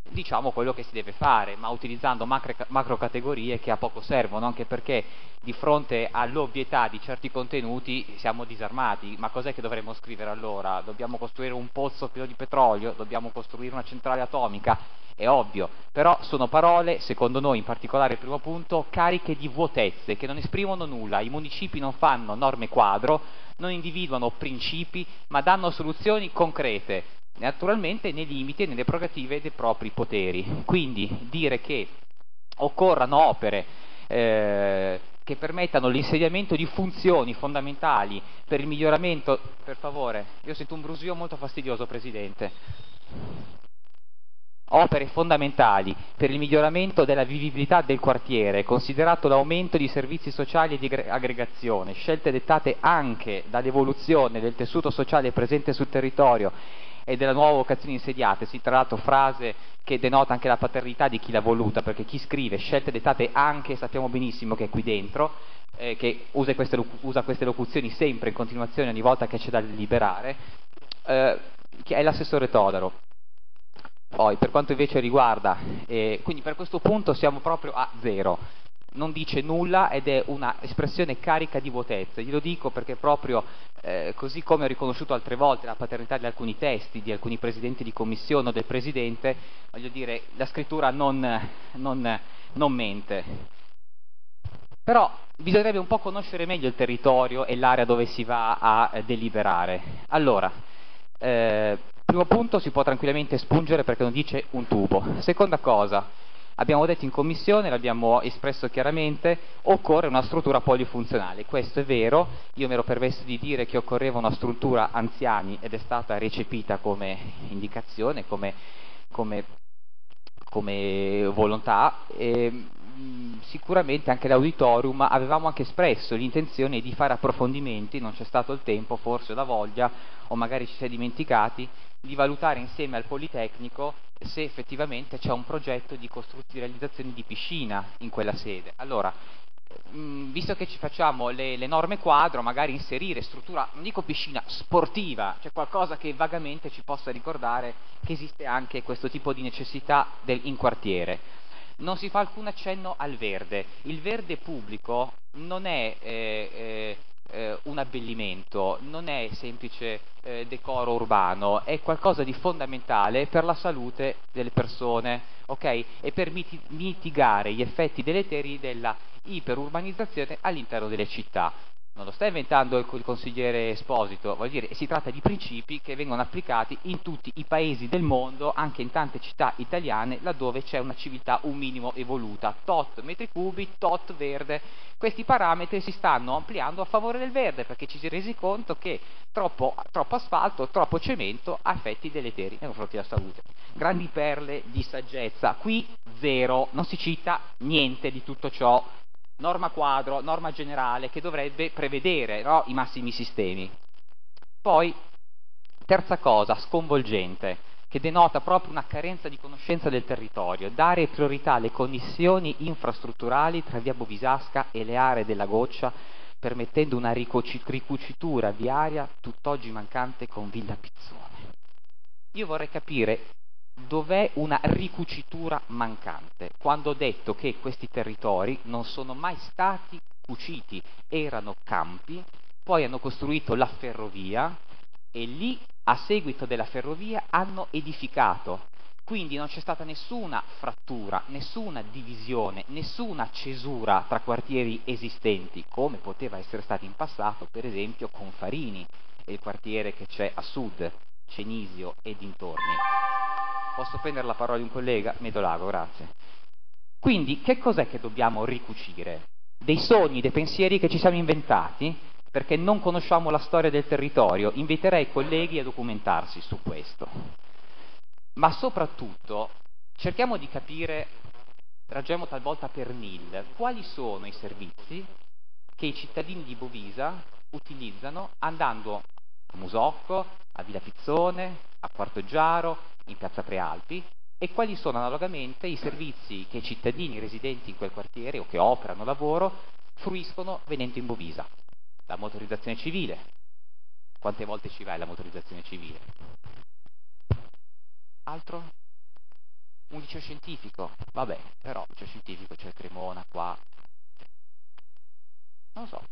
diciamo quello che si deve fare, ma utilizzando macro categorie che a poco servono, anche perché di fronte all'ovvietà di certi contenuti siamo disarmati. Ma cos'è che dovremmo scrivere allora? Dobbiamo costruire un pozzo pieno di petrolio? Dobbiamo costruire una centrale atomica? È ovvio, però sono parole, secondo noi, in particolare il primo punto, cariche di vuotezze, che non esprimono nulla. I municipi non fanno norme quadro, non individuano principi, ma danno soluzioni concrete, naturalmente nei limiti e nelle prerogative dei propri poteri. Quindi dire che occorrano opere che permettano l'insediamento di funzioni fondamentali per il miglioramento... Per favore, io sento un brusio molto fastidioso, Presidente. Opere fondamentali per il miglioramento della vivibilità del quartiere, considerato l'aumento di servizi sociali e di aggregazione, scelte dettate anche dall'evoluzione del tessuto sociale presente sul territorio e della nuova vocazione insediatesi, tra l'altro frase che denota anche la paternità di chi l'ha voluta, perché chi scrive scelte dettate anche, sappiamo benissimo che è qui dentro, che usa queste locuzioni sempre in continuazione ogni volta che c'è da deliberare, che è l'assessore Todaro. Poi, per quanto invece riguarda, quindi per questo punto siamo proprio a zero, non dice nulla ed è una espressione carica di vuotezze. Glielo dico perché proprio, così come ho riconosciuto altre volte la paternità di alcuni testi, di alcuni presidenti di commissione o del presidente, voglio dire, la scrittura non mente. Però bisognerebbe un po' conoscere meglio il territorio e l'area dove si va a deliberare. Allora, primo punto, si può tranquillamente espungere perché non dice un tubo. Seconda cosa, abbiamo detto in commissione, l'abbiamo espresso chiaramente, occorre una struttura polifunzionale. Questo è vero, io mi ero permesso di dire che occorreva una struttura anziani ed è stata recepita come indicazione, come volontà. Sicuramente anche l'auditorium avevamo anche espresso l'intenzione di fare approfondimenti, non c'è stato il tempo, forse la voglia, o magari ci si è dimenticati, di valutare insieme al Politecnico se effettivamente c'è un progetto di realizzazione di piscina in quella sede. Allora, visto che ci facciamo le norme quadro, magari inserire struttura, non dico piscina, sportiva, cioè qualcosa che vagamente ci possa ricordare che esiste anche questo tipo di necessità in quartiere. Non si fa alcun accenno al verde. Il verde pubblico non è un abbellimento, non è semplice decoro urbano, è qualcosa di fondamentale per la salute delle persone, ok? E per mitigare gli effetti deleteri della iperurbanizzazione all'interno delle città. Non lo sta inventando il consigliere Esposito, voglio dire, si tratta di principi che vengono applicati in tutti i paesi del mondo, anche in tante città italiane, laddove c'è una civiltà un minimo evoluta. Tot metri cubi, tot verde. Questi parametri si stanno ampliando a favore del verde, perché ci si è resi conto che troppo asfalto, troppo cemento ha effetti deleteri nei confronti della salute. Grandi perle di saggezza. Qui zero, non si cita niente di tutto ciò. Norma quadro, norma generale che dovrebbe prevedere, no, i massimi sistemi. Poi, terza cosa, sconvolgente, che denota proprio una carenza di conoscenza del territorio, dare priorità alle connessioni infrastrutturali tra via Bovisasca e le aree della Goccia, permettendo una ricucitura viaria tutt'oggi mancante con Villa Pizzone. Io vorrei capire dov'è una ricucitura mancante, quando ho detto che questi territori non sono mai stati cuciti, erano campi, poi hanno costruito la ferrovia e lì a seguito della ferrovia hanno edificato, quindi non c'è stata nessuna frattura, nessuna divisione, nessuna cesura tra quartieri esistenti, come poteva essere stato in passato per esempio con Farini e il quartiere che c'è a sud, Cenisio e dintorni. Posso prendere la parola di un collega? Medolago, grazie. Quindi, che cos'è che dobbiamo ricucire? Dei sogni, dei pensieri che ci siamo inventati? Perché non conosciamo la storia del territorio. Inviterei i colleghi a documentarsi su questo. Ma soprattutto, cerchiamo di capire, ragioniamo talvolta per NIL, quali sono i servizi che i cittadini di Bovisa utilizzano andando a Musocco, a Villa Pizzone, a Quartoggiaro, in Piazza Prealpi, e quali sono analogamente i servizi che i cittadini residenti in quel quartiere o che operano lavoro fruiscono venendo in Bovisa. La motorizzazione civile. Quante volte ci vai la motorizzazione civile? Altro? un liceo scientifico, vabbè, però liceo scientifico c'è Cremona qua, non lo so.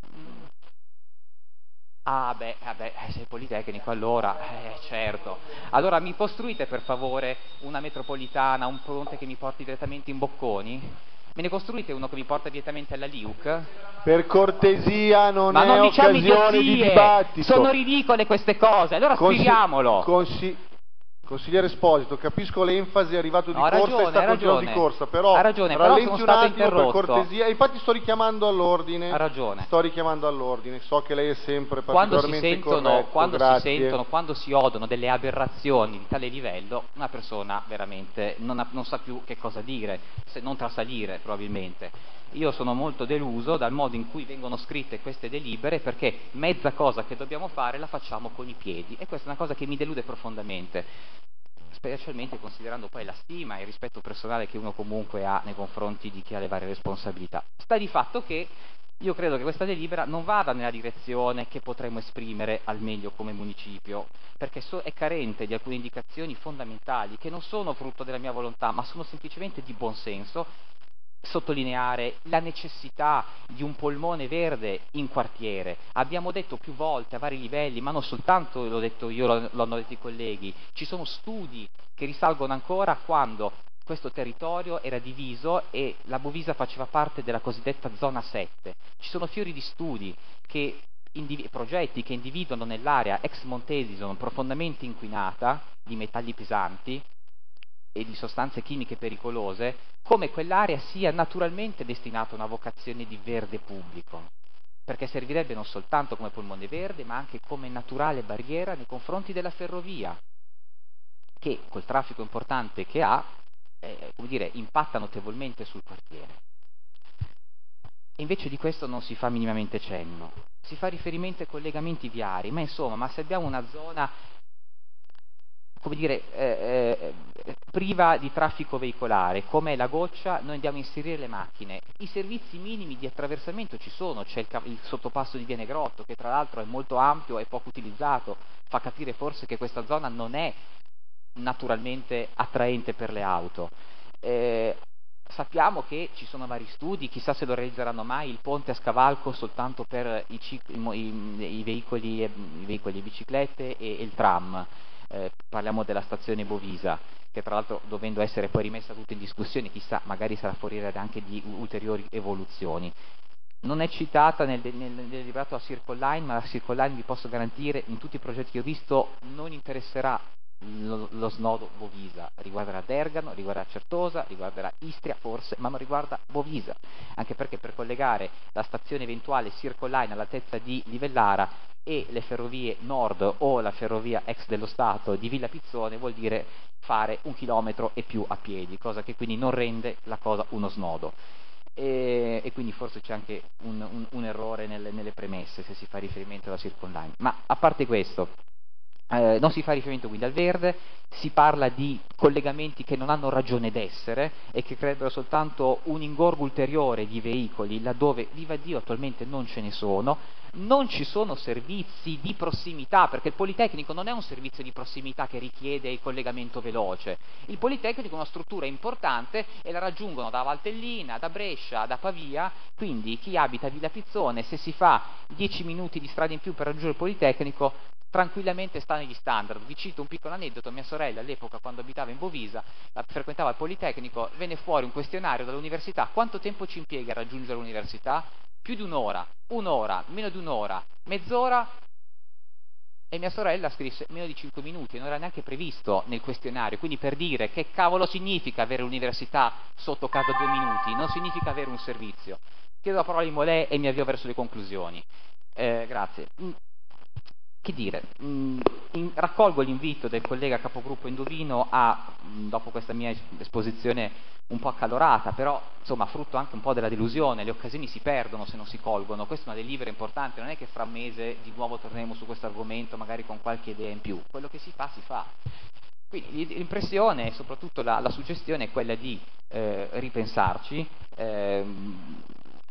Ah beh, sei Politecnico allora, certo. Allora mi costruite per favore una metropolitana, un ponte che mi porti direttamente in Bocconi? Me ne costruite uno che mi porta direttamente alla LIUC? Per cortesia, non Ma è non diciamo occasione di idiozie, dibattito. sono ridicole queste cose, allora spieghiamolo. Consigliere Esposito, capisco l'enfasi, è arrivato di No, corsa e sta continuando di corsa, però ha ragione, però rallenti sono un stato attimo per interrotto. cortesia, infatti sto richiamando all'ordine. Ha ragione. Sto richiamando all'ordine, so che lei è sempre Quando particolarmente corretto, quando si odono delle aberrazioni di tale livello, una persona veramente non sa più che cosa dire, se non trasalire probabilmente. Io sono molto deluso dal modo in cui vengono scritte queste delibere, perché mezza cosa che dobbiamo fare la facciamo con i piedi, e questa è una cosa che mi delude profondamente, specialmente considerando poi la stima e il rispetto personale che uno comunque ha nei confronti di chi ha le varie responsabilità. Sta di fatto che io credo che questa delibera non vada nella direzione che potremmo esprimere al meglio come municipio, perché è carente di alcune indicazioni fondamentali che non sono frutto della mia volontà, ma sono semplicemente di buonsenso. Sottolineare la necessità di un polmone verde in quartiere. Abbiamo detto più volte a vari livelli, ma non soltanto l'ho detto io, lo hanno detto i colleghi, ci sono studi che risalgono ancora a quando questo territorio era diviso e la Bovisa faceva parte della cosiddetta zona 7. Ci sono fiori di studi progetti che individuano nell'area ex Montesison profondamente inquinata di metalli pesanti e di sostanze chimiche pericolose, come quell'area sia naturalmente destinata a una vocazione di verde pubblico, perché servirebbe non soltanto come polmone verde, ma anche come naturale barriera nei confronti della ferrovia, che col traffico importante che ha, impatta notevolmente sul quartiere. E invece di questo non si fa minimamente cenno. Si fa riferimento ai collegamenti viari, ma insomma, se abbiamo una zona priva di traffico veicolare, come la Goccia, noi andiamo a inserire le macchine. I servizi minimi di attraversamento ci sono, c'è il sottopasso di Via Negrotto, che tra l'altro è molto ampio e poco utilizzato, fa capire forse che questa zona non è naturalmente attraente per le auto. Sappiamo che ci sono vari studi, chissà se lo realizzeranno mai, il ponte a scavalco soltanto per i veicoli, le biciclette e il tram. Parliamo della stazione Bovisa, che tra l'altro, dovendo essere poi rimessa tutta in discussione, chissà, magari sarà foriera anche di ulteriori evoluzioni. Non è citata nel deliberato la Circle Line, ma la Circle Line, vi posso garantire, in tutti i progetti che ho visto non interesserà lo snodo Bovisa, riguarderà Dergano, riguarderà Certosa, riguarderà Istria forse, ma non riguarda Bovisa, anche perché per collegare la stazione eventuale Circle Line all'altezza di Livellara e le ferrovie nord o la ferrovia ex dello Stato di Villa Pizzone vuol dire fare 1 chilometro e più a piedi, cosa che quindi non rende la cosa uno snodo. E quindi forse c'è anche un errore nelle premesse se si fa riferimento alla Circle Line. Ma a parte questo, non si fa riferimento quindi al verde, si parla di collegamenti che non hanno ragione d'essere e che creerebbero soltanto un ingorgo ulteriore di veicoli laddove, viva Dio, attualmente non ce ne sono. Non ci sono servizi di prossimità, perché il Politecnico non è un servizio di prossimità che richiede il collegamento veloce. Il Politecnico è una struttura importante e la raggiungono da Valtellina, da Brescia, da Pavia, quindi chi abita a Villa Pizzone, se si fa 10 minuti di strada in più per raggiungere il Politecnico, tranquillamente sta negli standard. Vi cito un piccolo aneddoto: mia sorella all'epoca, quando abitava in Bovisa, frequentava il Politecnico, venne fuori un questionario dall'università: quanto tempo ci impiega a raggiungere l'università? Più di un'ora, meno di un'ora, mezz'ora, e mia sorella scrisse meno di 5 minuti, non era neanche previsto nel questionario, quindi per dire che cavolo significa avere l'università sotto casa 2 minuti, non significa avere un servizio. Chiedo la parola a Imolè e mi avvio verso le conclusioni. Grazie. Che dire, raccolgo l'invito del collega capogruppo Indovino dopo questa mia esposizione un po' accalorata, però insomma frutto anche un po' della delusione, le occasioni si perdono se non si colgono, questa è una delibera importante, non è che fra un mese di nuovo torneremo su questo argomento magari con qualche idea in più, quello che si fa si fa. Quindi l'impressione e soprattutto la suggestione è quella di ripensarci,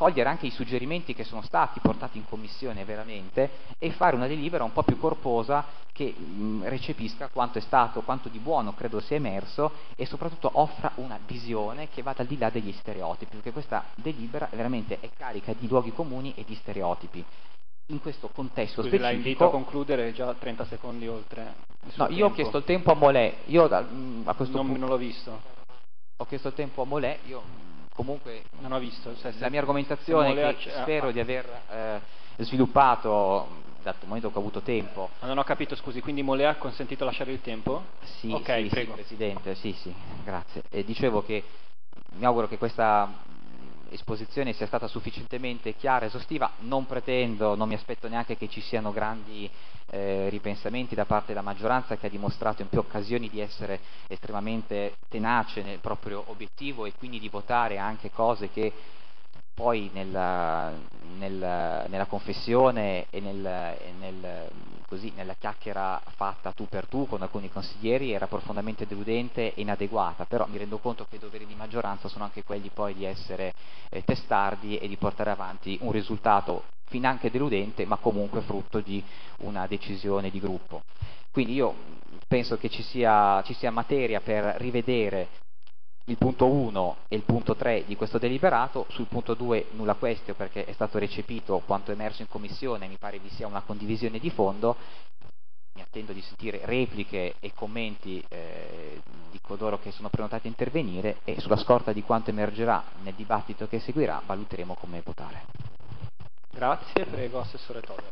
cogliere anche i suggerimenti che sono stati portati in commissione veramente e fare una delibera un po' più corposa che recepisca quanto è stato, quanto di buono credo sia emerso e soprattutto offra una visione che vada al di là degli stereotipi, perché questa delibera veramente è carica di luoghi comuni e di stereotipi. In questo contesto Scusi, specifico... la invito a concludere, già 30 secondi oltre il suo No, io ho tempo. chiesto il tempo a Molè, io a questo punto... Non l'ho visto. Ho chiesto il tempo a Molè, io comunque... Non ho visto. La mia argomentazione, che spero di aver sviluppato, dal momento che ho avuto tempo... Ma non ho capito, scusi, quindi Molè ha consentito lasciare il tempo? Sì, ok, sì, prego. sì, Presidente, sì, grazie. E dicevo che mi auguro che questa esposizione sia stata sufficientemente chiara, esaustiva, non pretendo, non mi aspetto neanche che ci siano grandi ripensamenti da parte della maggioranza, che ha dimostrato in più occasioni di essere estremamente tenace nel proprio obiettivo e quindi di votare anche cose che poi nella confessione e nella chiacchiera fatta tu per tu con alcuni consiglieri era profondamente deludente e inadeguata, però mi rendo conto che i doveri di maggioranza sono anche quelli poi di essere testardi e di portare avanti un risultato finanche deludente ma comunque frutto di una decisione di gruppo. Quindi io penso che ci sia materia per rivedere il punto 1 e il punto 3 di questo deliberato. Sul punto 2 nulla questio, perché è stato recepito quanto emerso in commissione, mi pare vi sia una condivisione di fondo. Mi attendo di sentire repliche e commenti di coloro che sono prenotati a intervenire e sulla scorta di quanto emergerà nel dibattito che seguirà valuteremo come votare. Grazie, prego Assessore Todaro.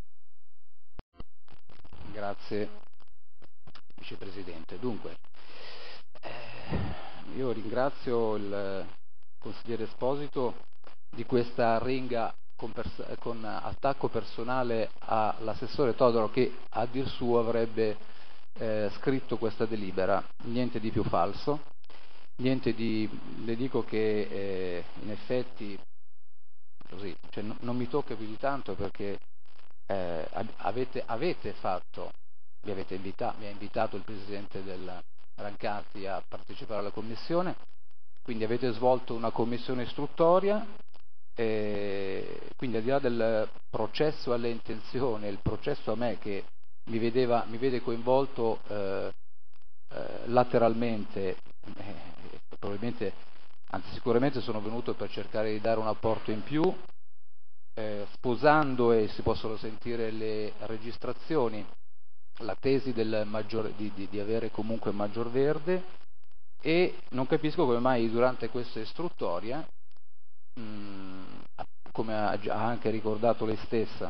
Grazie Vicepresidente. Dunque, io ringrazio il consigliere Esposito di questa arringa con attacco personale all'assessore Todaro, che a dir suo avrebbe scritto questa delibera. Niente di più falso, le dico che in effetti così, cioè, non mi tocca più di tanto, perché avete fatto, mi ha invitato il Presidente del Rancati a partecipare alla commissione, quindi avete svolto una commissione istruttoria, quindi al di là del processo alle intenzioni, il processo a me che mi vede coinvolto lateralmente, probabilmente, anzi sicuramente sono venuto per cercare di dare un apporto in più, sposando, e si possono sentire le registrazioni, la tesi di avere comunque maggior verde, e non capisco come mai durante questa istruttoria, come ha anche ricordato lei stesso,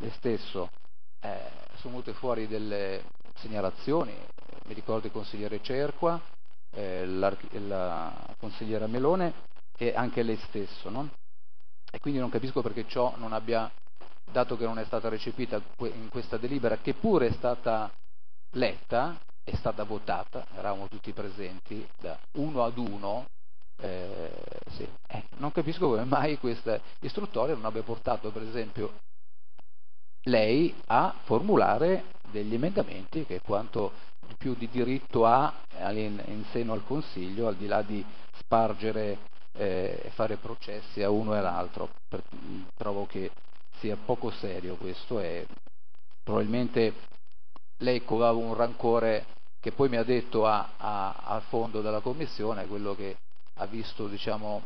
sono venute fuori delle segnalazioni, mi ricordo il consigliere Cerqua, la consigliera Melone e anche lei stesso, no? E quindi non capisco perché ciò non abbia, dato che non è stata recepita in questa delibera, che pure è stata letta, è stata votata, eravamo tutti presenti, da 1-1, sì. Non capisco come mai questa istruttoria non abbia portato, per esempio, lei a formulare degli emendamenti che quanto più di diritto ha in seno al Consiglio, al di là di spargere e fare processi a uno e all'altro. Trovo che sia poco serio questo, e probabilmente lei covava un rancore che poi mi ha detto a fondo della commissione, quello che ha visto diciamo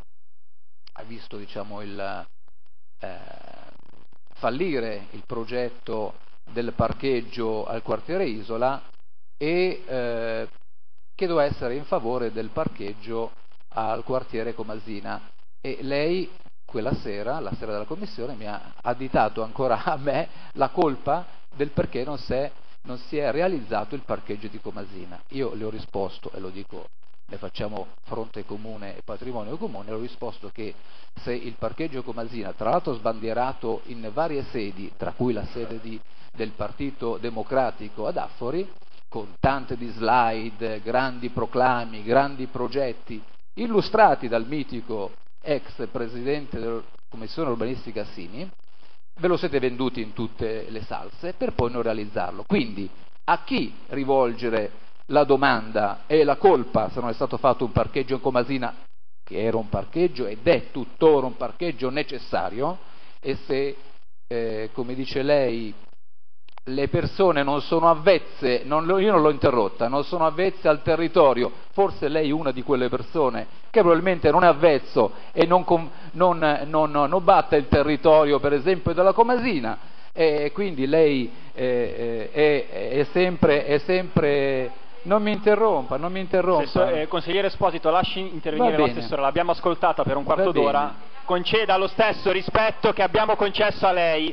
il fallire il progetto del parcheggio al quartiere Isola, e che doveva essere in favore del parcheggio al quartiere Comasina, e lei quella sera, la sera della commissione, mi ha additato ancora a me la colpa del perché non si è realizzato il parcheggio di Comasina. Io le ho risposto, e lo dico, ne facciamo fronte comune e patrimonio comune, ho risposto che se il parcheggio Comasina, tra l'altro sbandierato in varie sedi, tra cui la sede del Partito Democratico ad Affori, con tante di slide, grandi proclami, grandi progetti, illustrati dal mitico ex presidente della Commissione Urbanistica Sini, ve lo siete venduti in tutte le salse per poi non realizzarlo. Quindi a chi rivolgere la domanda e la colpa se non è stato fatto un parcheggio in Comasina che era un parcheggio ed è tuttora un parcheggio necessario, e se, come dice lei, le persone non sono avvezze, io non l'ho interrotta, non sono avvezze al territorio, forse lei è una di quelle persone che probabilmente non è avvezzo e non batte il territorio, per esempio, della Comasina, e quindi lei è sempre... Non mi interrompa. Consigliere Esposito, lasci intervenire l'assessore, l'abbiamo ascoltata per un quarto d'ora, conceda lo stesso rispetto che abbiamo concesso a lei.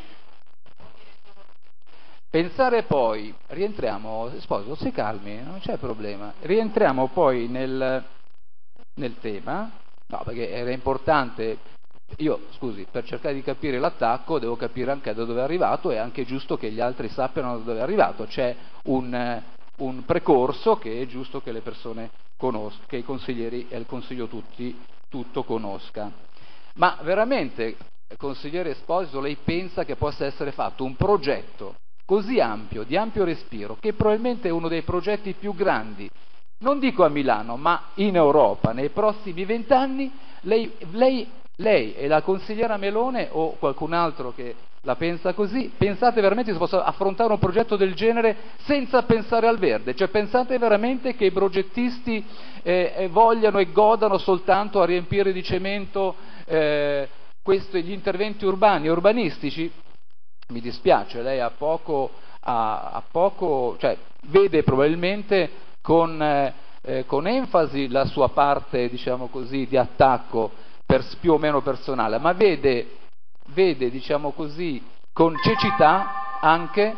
Pensare poi, rientriamo, Esposito, si calmi, non c'è problema, rientriamo poi nel tema, no, perché era importante, scusi, per cercare di capire l'attacco devo capire anche da dove è arrivato, e è anche giusto che gli altri sappiano da dove è arrivato, c'è un precorso che è giusto che le persone conoscano, che i consiglieri e il consiglio tutto conosca. Ma veramente, consigliere Esposito, lei pensa che possa essere fatto un progetto così ampio, di ampio respiro, che probabilmente è uno dei progetti più grandi, non dico a Milano, ma in Europa, nei prossimi 20 anni, lei e la consigliera Melone o qualcun altro che la pensa così, pensate veramente che si possa affrontare un progetto del genere senza pensare al verde? Cioè pensate veramente che i progettisti vogliano e godano soltanto a riempire di cemento gli interventi urbanistici? Mi dispiace, lei ha poco, cioè vede probabilmente con enfasi la sua parte, diciamo così, di attacco più o meno personale, ma vede, diciamo così, con cecità anche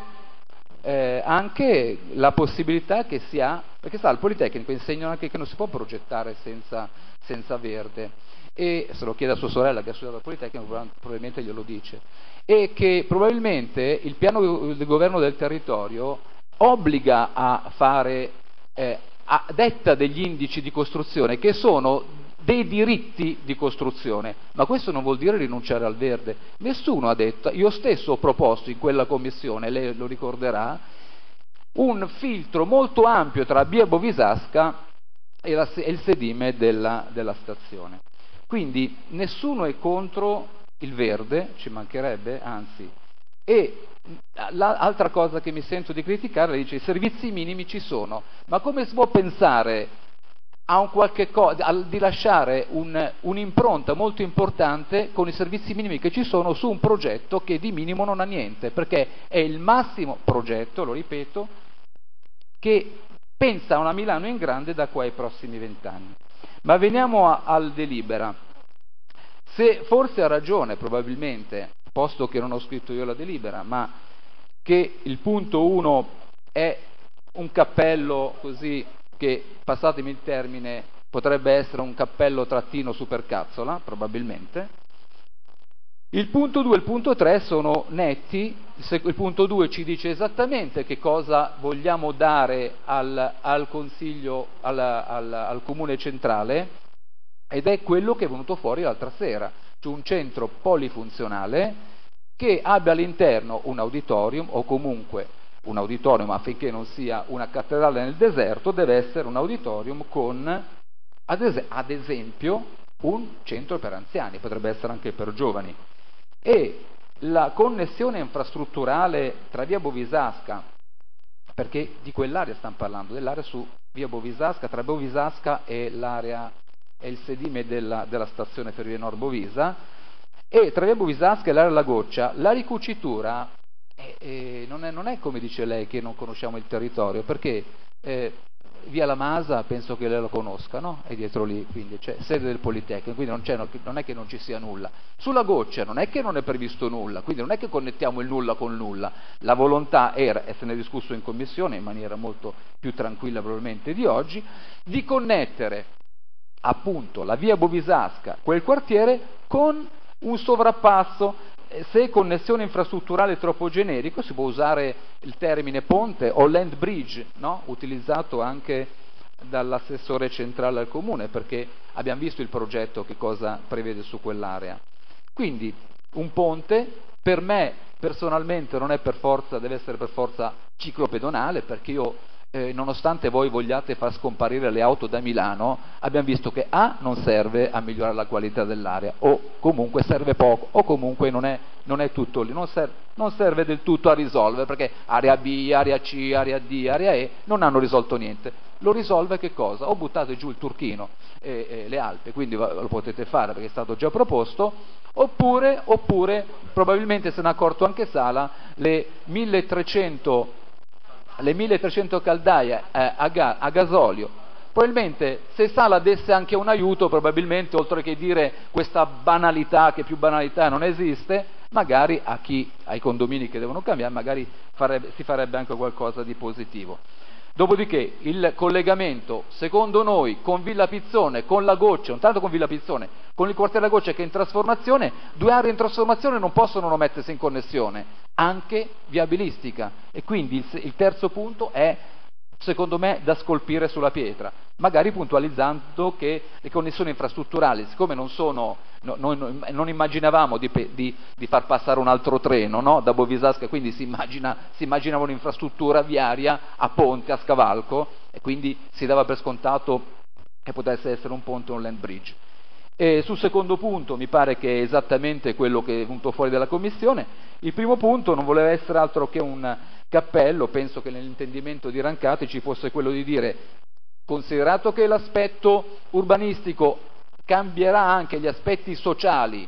la possibilità che si ha, perché al Politecnico insegnano anche che non si può progettare senza verde, e se lo chiede a sua sorella che ha studiato al Politecnico probabilmente glielo dice, e che probabilmente il piano di governo del territorio obbliga a fare, a detta degli indici di costruzione che sono dei diritti di costruzione, ma questo non vuol dire rinunciare al verde. Nessuno ha detto, io stesso ho proposto in quella commissione, lei lo ricorderà, un filtro molto ampio tra via Bovisasca e il sedime della stazione. Quindi nessuno è contro il verde, ci mancherebbe, anzi. E l'altra cosa che mi sento di criticare, dice i servizi minimi ci sono, ma come si può pensare a un qualche cosa, di lasciare un'impronta molto importante con i servizi minimi che ci sono su un progetto che di minimo non ha niente, perché è il massimo progetto, lo ripeto, che pensa a una Milano in grande da qua ai prossimi 20 anni. Ma veniamo al delibera. Se forse ha ragione, probabilmente, posto che non ho scritto io la delibera, ma che il punto 1 è un cappello così che, passatemi il termine, potrebbe essere un cappello trattino supercazzola, probabilmente. Il punto 2 e il punto 3 sono netti, il punto 2 ci dice esattamente che cosa vogliamo dare al Consiglio, al Comune centrale, ed è quello che è venuto fuori l'altra sera, cioè un centro polifunzionale che abbia all'interno un auditorium, o comunque un auditorium, affinché non sia una cattedrale nel deserto, deve essere un auditorium con, ad esempio, un centro per anziani, potrebbe essere anche per giovani. E la connessione infrastrutturale tra via Bovisasca, perché di quell'area stiamo parlando, dell'area su via Bovisasca, tra Bovisasca e l'area e il sedime della stazione ferrovia Nord Bovisa, e tra via Bovisasca e l'area della Goccia, la ricucitura non è come dice lei che non conosciamo il territorio, perché via La Masa penso che lei lo conosca, no? È dietro lì, quindi c'è sede del Politecnico, quindi non è che non ci sia nulla. Sulla Goccia non è che non è previsto nulla, quindi non è che connettiamo il nulla con nulla. La volontà era, e se ne è discusso in commissione in maniera molto più tranquilla probabilmente di oggi, di connettere appunto la via Bovisasca, quel quartiere, con un sovrappasso. Se connessione infrastrutturale è troppo generico, si può usare il termine ponte o land bridge, no? Utilizzato anche dall'assessore centrale al comune, perché abbiamo visto il progetto che cosa prevede su quell'area. Quindi un ponte per me personalmente non è per forza, deve essere per forza ciclopedonale, perché io nonostante voi vogliate far scomparire le auto da Milano, abbiamo visto che A non serve a migliorare la qualità dell'aria, o comunque serve poco, o comunque non è tutto lì, non serve del tutto a risolvere, perché area B, area C, area D, area E non hanno risolto niente. Lo risolve che cosa? O buttate giù il Turchino e le Alpi, quindi lo potete fare perché è stato già proposto, oppure probabilmente se ne è accorto anche Sala, le 1300 caldaie a gasolio. Probabilmente se Sala desse anche un aiuto, probabilmente oltre che dire questa banalità, che più banalità non esiste, magari ai condomini che devono cambiare, magari si farebbe anche qualcosa di positivo. Dopodiché il collegamento, secondo noi, con Villa Pizzone, con la Goccia, intanto con Villa Pizzone, con il quartiere La Goccia che è in trasformazione, 2 aree in trasformazione non possono non mettersi in connessione, anche viabilistica. E quindi il terzo punto è, secondo me, da scolpire sulla pietra, magari puntualizzando che le connessioni infrastrutturali, siccome non immaginavamo di far passare un altro treno, no? Da Bovisasca, quindi si immaginava un'infrastruttura viaria a ponte, a scavalco, e quindi si dava per scontato che potesse essere un ponte o un land bridge. E sul secondo punto mi pare che è esattamente quello che è venuto fuori dalla Commissione. Il primo punto non voleva essere altro che un cappello, penso che nell'intendimento di Rancati ci fosse quello di dire, considerato che l'aspetto urbanistico cambierà anche gli aspetti sociali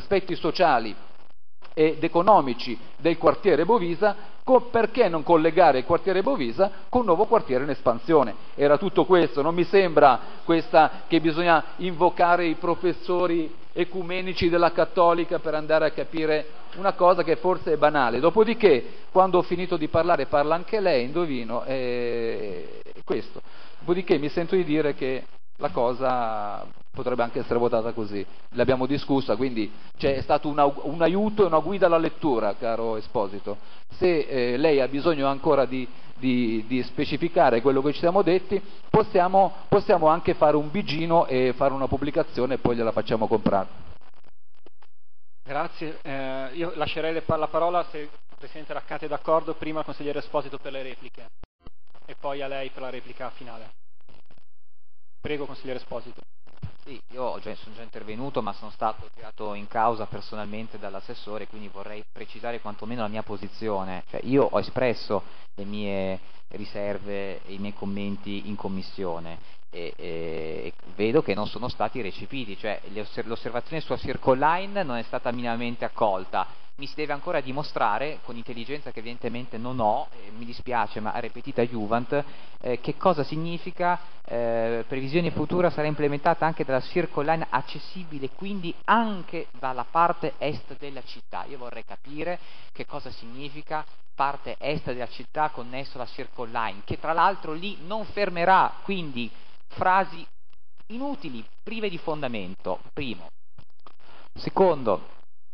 ed economici del quartiere Bovisa, perché non collegare il quartiere Bovisa con un nuovo quartiere in espansione? Era tutto questo, non mi sembra che bisogna invocare i professori ecumenici della Cattolica per andare a capire una cosa che forse è banale. Dopodiché, quando ho finito di parlare, parla anche lei, indovino, questo. Dopodiché mi sento di dire che la cosa potrebbe anche essere votata così. L'abbiamo discussa, quindi è stato un aiuto e una guida alla lettura, caro Esposito. Se lei ha bisogno ancora di specificare quello che ci siamo detti, possiamo anche fare un bigino e fare una pubblicazione e poi gliela facciamo comprare. Grazie. Io lascerei la parola, se il Presidente Raccati è d'accordo, prima al consigliere Esposito per le repliche e poi a lei per la replica finale. Prego, consigliere Esposito. Sì, io sono già intervenuto, ma sono stato tirato in causa personalmente dall'assessore, quindi vorrei precisare quantomeno la mia posizione. Io ho espresso le mie riserve e i miei commenti in commissione e vedo che non sono stati recepiti, l'osservazione sulla Circle Line non è stata minimamente accolta. Mi si deve ancora dimostrare, con intelligenza che evidentemente non ho, mi dispiace ma repetita Juvent, che cosa significa previsione futura sarà implementata anche dalla Circle Line accessibile quindi anche dalla parte est della città. Io vorrei capire che cosa significa parte est della città connesso alla Circle Line, che tra l'altro lì non fermerà, quindi frasi inutili, prive di fondamento, primo. Secondo,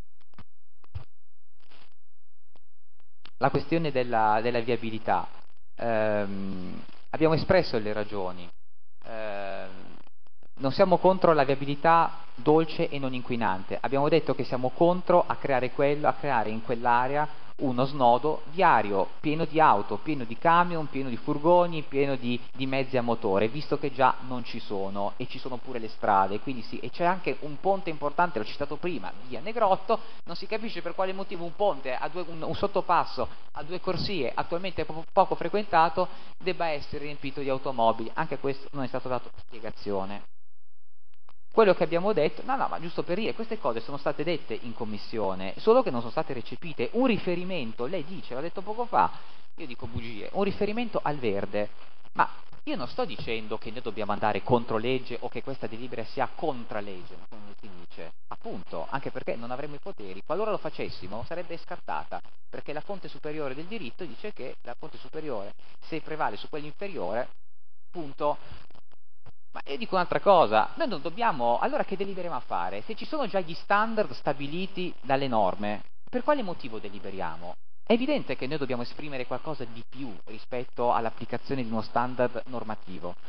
la questione della viabilità. Abbiamo espresso le ragioni. Non siamo contro la viabilità dolce e non inquinante. Abbiamo detto che siamo contro a creare in quell'area uno snodo viario pieno di auto, pieno di camion, pieno di furgoni, pieno di mezzi a motore, visto che già non ci sono e ci sono pure le strade, quindi sì, e c'è anche un ponte importante, l'ho citato prima, via Negrotto, non si capisce per quale motivo un ponte, un sottopasso a 2 corsie attualmente poco frequentato debba essere riempito di automobili, anche questo non è stato dato spiegazione. Quello che abbiamo detto, ma giusto per dire, queste cose sono state dette in commissione, solo che non sono state recepite. Un riferimento, lei dice, l'ha detto poco fa, io dico bugie, un riferimento al verde, ma io non sto dicendo che noi dobbiamo andare contro legge o che questa delibera sia contralegge, come si dice, appunto, anche perché non avremmo i poteri, qualora lo facessimo sarebbe scartata, perché la fonte superiore del diritto dice che la fonte superiore, se prevale su quella inferiore, appunto. Ma io dico un'altra cosa, noi non dobbiamo, allora che deliberiamo a fare? Se ci sono già gli standard stabiliti dalle norme, per quale motivo deliberiamo? È evidente che noi dobbiamo esprimere qualcosa di più rispetto all'applicazione di uno standard normativo.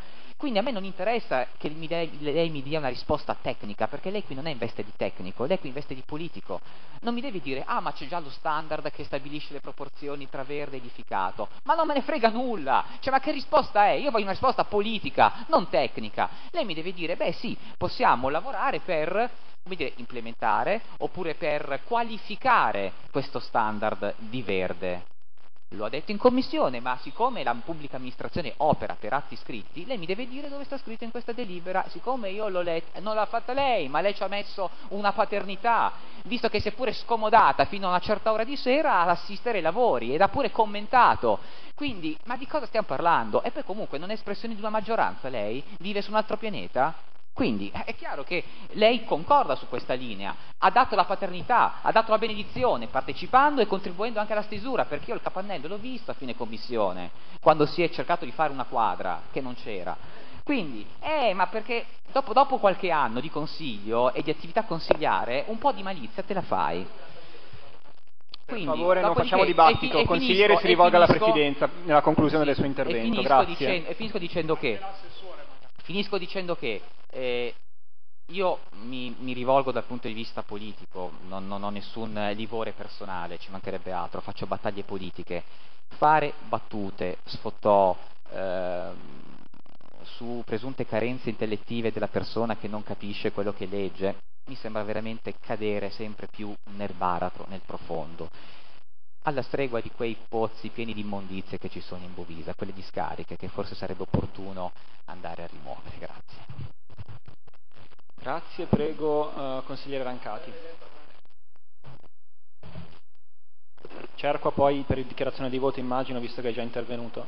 Quindi a me non interessa che lei mi dia una risposta tecnica, perché lei qui non è in veste di tecnico, lei qui in veste di politico. Non mi devi dire, ah ma c'è già lo standard che stabilisce le proporzioni tra verde e edificato. Ma non me ne frega nulla, cioè ma che risposta è? Io voglio una risposta politica, non tecnica. Lei mi deve dire, beh sì, possiamo lavorare per, come dire, implementare oppure per qualificare questo standard di verde. Lo ha detto in commissione, ma siccome la pubblica amministrazione opera per atti scritti, lei mi deve dire dove sta scritto in questa delibera. Siccome io l'ho letta, non l'ha fatta lei, ma lei ci ha messo una paternità, visto che si è pure scomodata fino a una certa ora di sera ad assistere ai lavori ed ha pure commentato. Quindi, ma di cosa stiamo parlando? E poi comunque non è espressione di una maggioranza lei? Vive su un altro pianeta? Quindi è chiaro che lei concorda su questa linea, ha dato la paternità, ha dato la benedizione, partecipando e contribuendo anche alla stesura, perché io il capannello l'ho visto a fine commissione, quando si è cercato di fare una quadra che non c'era. Quindi, ma perché dopo qualche anno di consiglio e di attività consigliare, un po' di malizia te la fai. Per favore, non facciamo dibattito, consigliere si rivolga alla Presidenza nella conclusione del suo intervento, grazie. E finisco dicendo che io mi rivolgo dal punto di vista politico, non ho nessun livore personale, ci mancherebbe altro, faccio battaglie politiche. Fare battute, sfottò su presunte carenze intellettive della persona che non capisce quello che legge, mi sembra veramente cadere sempre più nel baratro, nel profondo, alla stregua di quei pozzi pieni di immondizie che ci sono in Bovisa, quelle discariche che forse sarebbe opportuno andare a rimuovere. Grazie. Grazie, prego consigliere Rancati. Cerco poi per dichiarazione di voto, immagino, visto che è già intervenuto.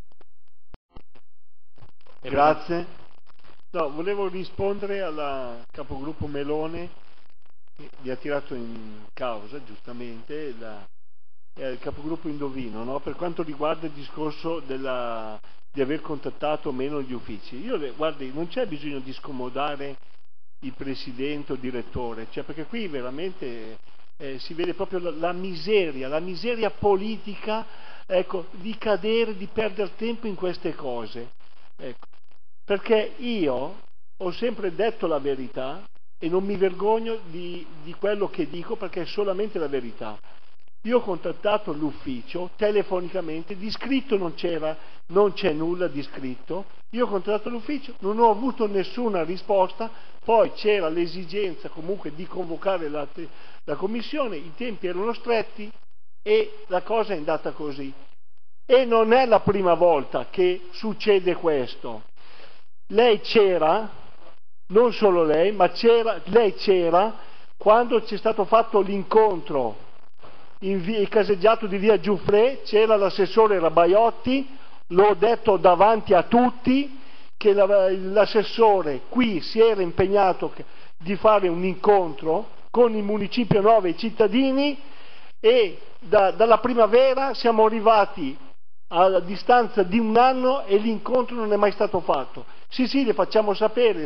Grazie. No, volevo rispondere alla capogruppo Melone, che vi ha tirato in causa, giustamente, il capogruppo Indovino, no? Per quanto riguarda il discorso di aver contattato o meno gli uffici. Guardi, non c'è bisogno di scomodare il presidente o il direttore, cioè, perché qui veramente si vede proprio la miseria politica, ecco, di cadere, di perdere tempo in queste cose, ecco. Perché io ho sempre detto la verità e non mi vergogno di quello che dico, perché è solamente la verità. Io ho contattato l'ufficio telefonicamente, di scritto non c'è nulla di scritto. Io ho contattato l'ufficio, non ho avuto nessuna risposta, poi c'era l'esigenza comunque di convocare la commissione, i tempi erano stretti e la cosa è andata così. E non è la prima volta che succede questo. Lei c'era, non solo lei, ma lei c'era quando c'è stato fatto l'incontro il caseggiato di via Giuffre, c'era l'assessore Rabaiotti, l'ho detto davanti a tutti che l'assessore qui si era impegnato di fare un incontro con il Municipio 9 e i cittadini, e dalla primavera siamo arrivati a distanza di un anno e l'incontro non è mai stato fatto. Sì, le facciamo sapere,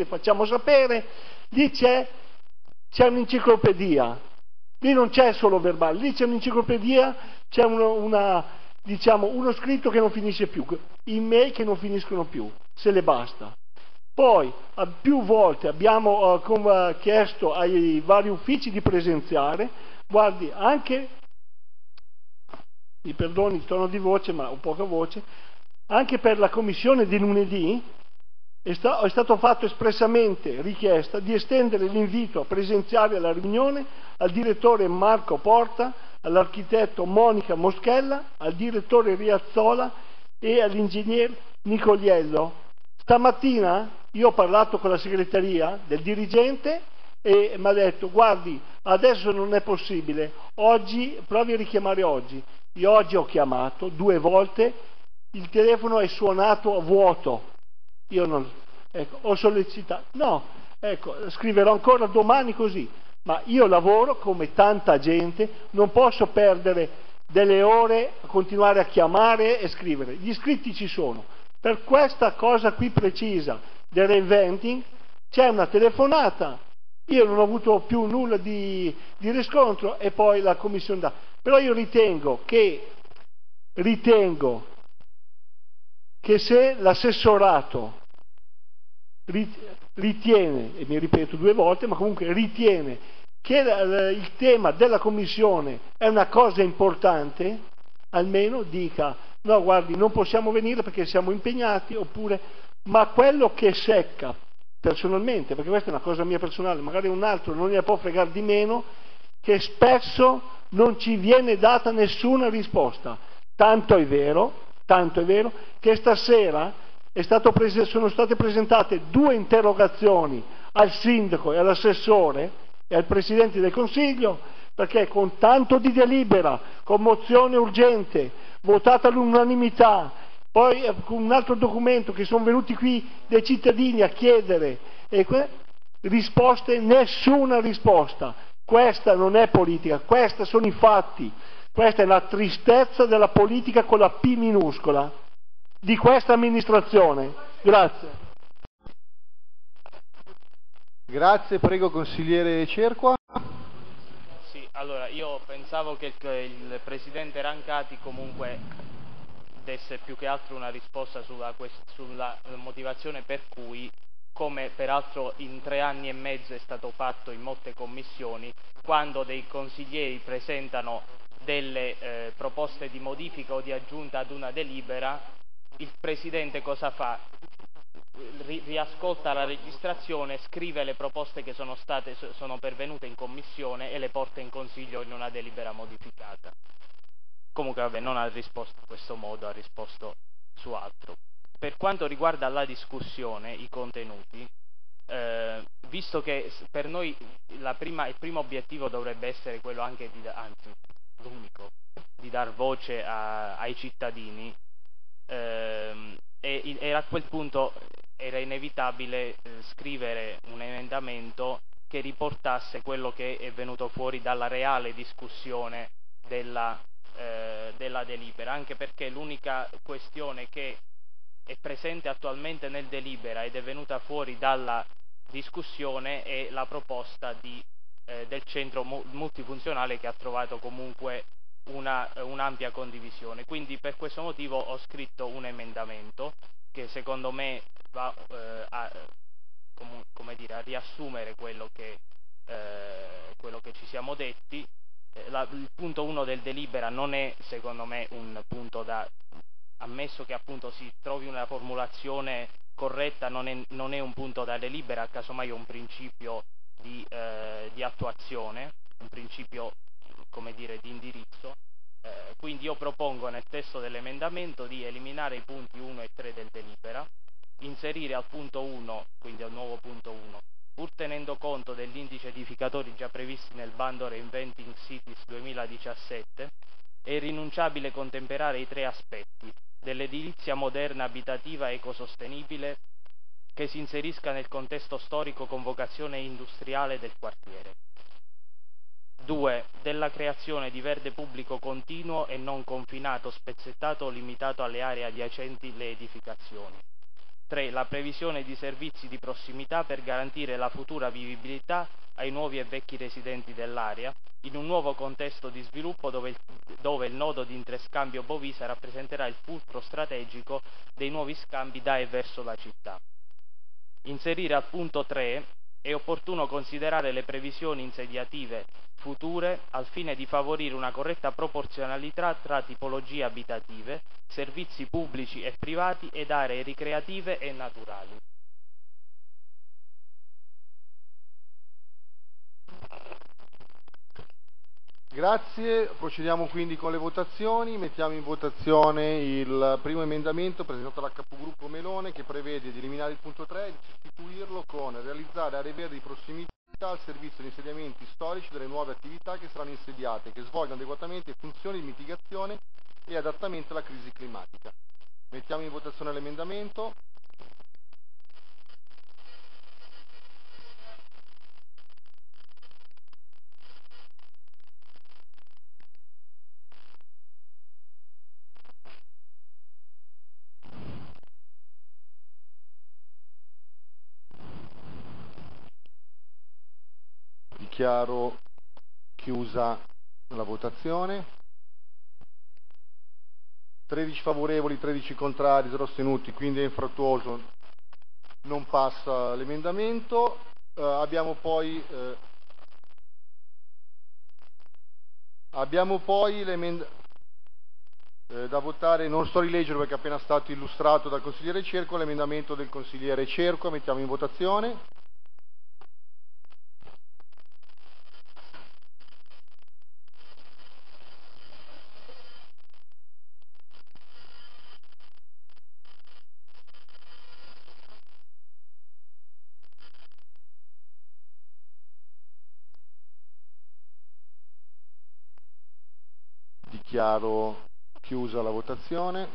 lì c'è un'enciclopedia. Lì non c'è solo verbale, lì c'è un'enciclopedia, c'è uno scritto che non finisce più, email che non finiscono più, se le basta. Poi più volte abbiamo chiesto ai vari uffici di presenziare, guardi, anche, mi perdoni il tono di voce, ma ho poca voce, anche per la commissione di lunedì è stato fatto espressamente richiesta di estendere l'invito a presenziare alla riunione al direttore Marco Porta, all'architetto Monica Moschella, al direttore Riazzola e all'ingegner Nicoliello. Stamattina io ho parlato con la segreteria del dirigente e mi ha detto: guardi, adesso non è possibile, oggi provi a richiamare oggi. Io oggi ho chiamato 2 volte, il telefono è suonato a vuoto. Io non, ecco, ho sollecitato, no, ecco, scriverò ancora domani così, ma io lavoro come tanta gente, non posso perdere delle ore a continuare a chiamare e scrivere. Gli iscritti ci sono. Per questa cosa qui precisa del reinventing c'è una telefonata, io non ho avuto più nulla di riscontro e poi la commissione dà. Però io ritengo che se l'assessorato ritiene, e mi ripeto 2 volte, ma comunque ritiene che il tema della commissione è una cosa importante, almeno dica no, guardi, non possiamo venire perché siamo impegnati, oppure ma quello che secca personalmente, perché questa è una cosa mia personale, magari un altro non ne può fregare di meno, che spesso non ci viene data nessuna risposta. Tanto è vero che stasera sono state presentate 2 interrogazioni al sindaco e all'assessore e al Presidente del Consiglio, perché con tanto di delibera, con mozione urgente, votata all'unanimità, poi con un altro documento che sono venuti qui dei cittadini a chiedere risposte, nessuna risposta. Questa non è politica, questi sono i fatti, questa è la tristezza della politica con la P minuscola di questa amministrazione. Grazie. Grazie, prego consigliere Cerqua. Sì, allora io pensavo che il Presidente Rancati comunque desse più che altro una risposta sulla motivazione per cui, come peraltro in 3 anni e mezzo è stato fatto in molte commissioni, quando dei consiglieri presentano delle proposte di modifica o di aggiunta ad una delibera, il Presidente cosa fa? Riascolta la registrazione, scrive le proposte che sono pervenute in commissione e le porta in consiglio in una delibera modificata. Comunque vabbè, non ha risposto in questo modo, ha risposto su altro. Per quanto riguarda la discussione, i contenuti, visto che per noi il primo obiettivo dovrebbe essere quello anche anzi l'unico, di dar voce ai cittadini, e a quel punto era inevitabile scrivere un emendamento che riportasse quello che è venuto fuori dalla reale discussione della delibera, anche perché l'unica questione che è presente attualmente nel delibera ed è venuta fuori dalla discussione è la proposta del centro multifunzionale, che ha trovato comunque un'ampia condivisione. Quindi per questo motivo ho scritto un emendamento che secondo me va a riassumere quello che ci siamo detti. Il punto 1 del delibera non è secondo me un punto ammesso che appunto si trovi una formulazione corretta, non è un punto da delibera, casomai è un principio di attuazione, un principio di indirizzo. Quindi io propongo nel testo dell'emendamento di eliminare i punti 1 e 3 del delibera, inserire al punto 1, quindi al nuovo punto 1, pur tenendo conto degli indici edificatori già previsti nel bando Reinventing Cities 2017, è irrinunciabile contemperare i 3 aspetti dell'edilizia moderna, abitativa e ecosostenibile che si inserisca nel contesto storico con vocazione industriale del quartiere. 2. Della creazione di verde pubblico continuo e non confinato, spezzettato o limitato alle aree adiacenti le edificazioni. 3. La previsione di servizi di prossimità per garantire la futura vivibilità ai nuovi e vecchi residenti dell'area, in un nuovo contesto di sviluppo dove il nodo di interscambio Bovisa rappresenterà il fulcro strategico dei nuovi scambi da e verso la città. Inserire al punto 3 è opportuno considerare le previsioni insediative future al fine di favorire una corretta proporzionalità tra tipologie abitative, servizi pubblici e privati ed aree ricreative e naturali. Grazie, procediamo quindi con le votazioni. Mettiamo in votazione il primo emendamento presentato dal capogruppo Melone, che prevede di eliminare il punto 3 e di sostituirlo con realizzare aree verdi di prossimità al servizio di insediamenti storici delle nuove attività che saranno insediate, che svolgano adeguatamente funzioni di mitigazione e adattamento alla crisi climatica. Mettiamo in votazione l'emendamento. Dichiaro chiusa la votazione. 13 favorevoli, 13 contrari, 0 astenuti, quindi è infruttuoso non passa l'emendamento. Abbiamo poi da votare, non sto a rileggere perché è appena stato illustrato dal consigliere Cerco, l'emendamento del consigliere Cerco. Mettiamo in votazione. Dichiaro chiusa la votazione.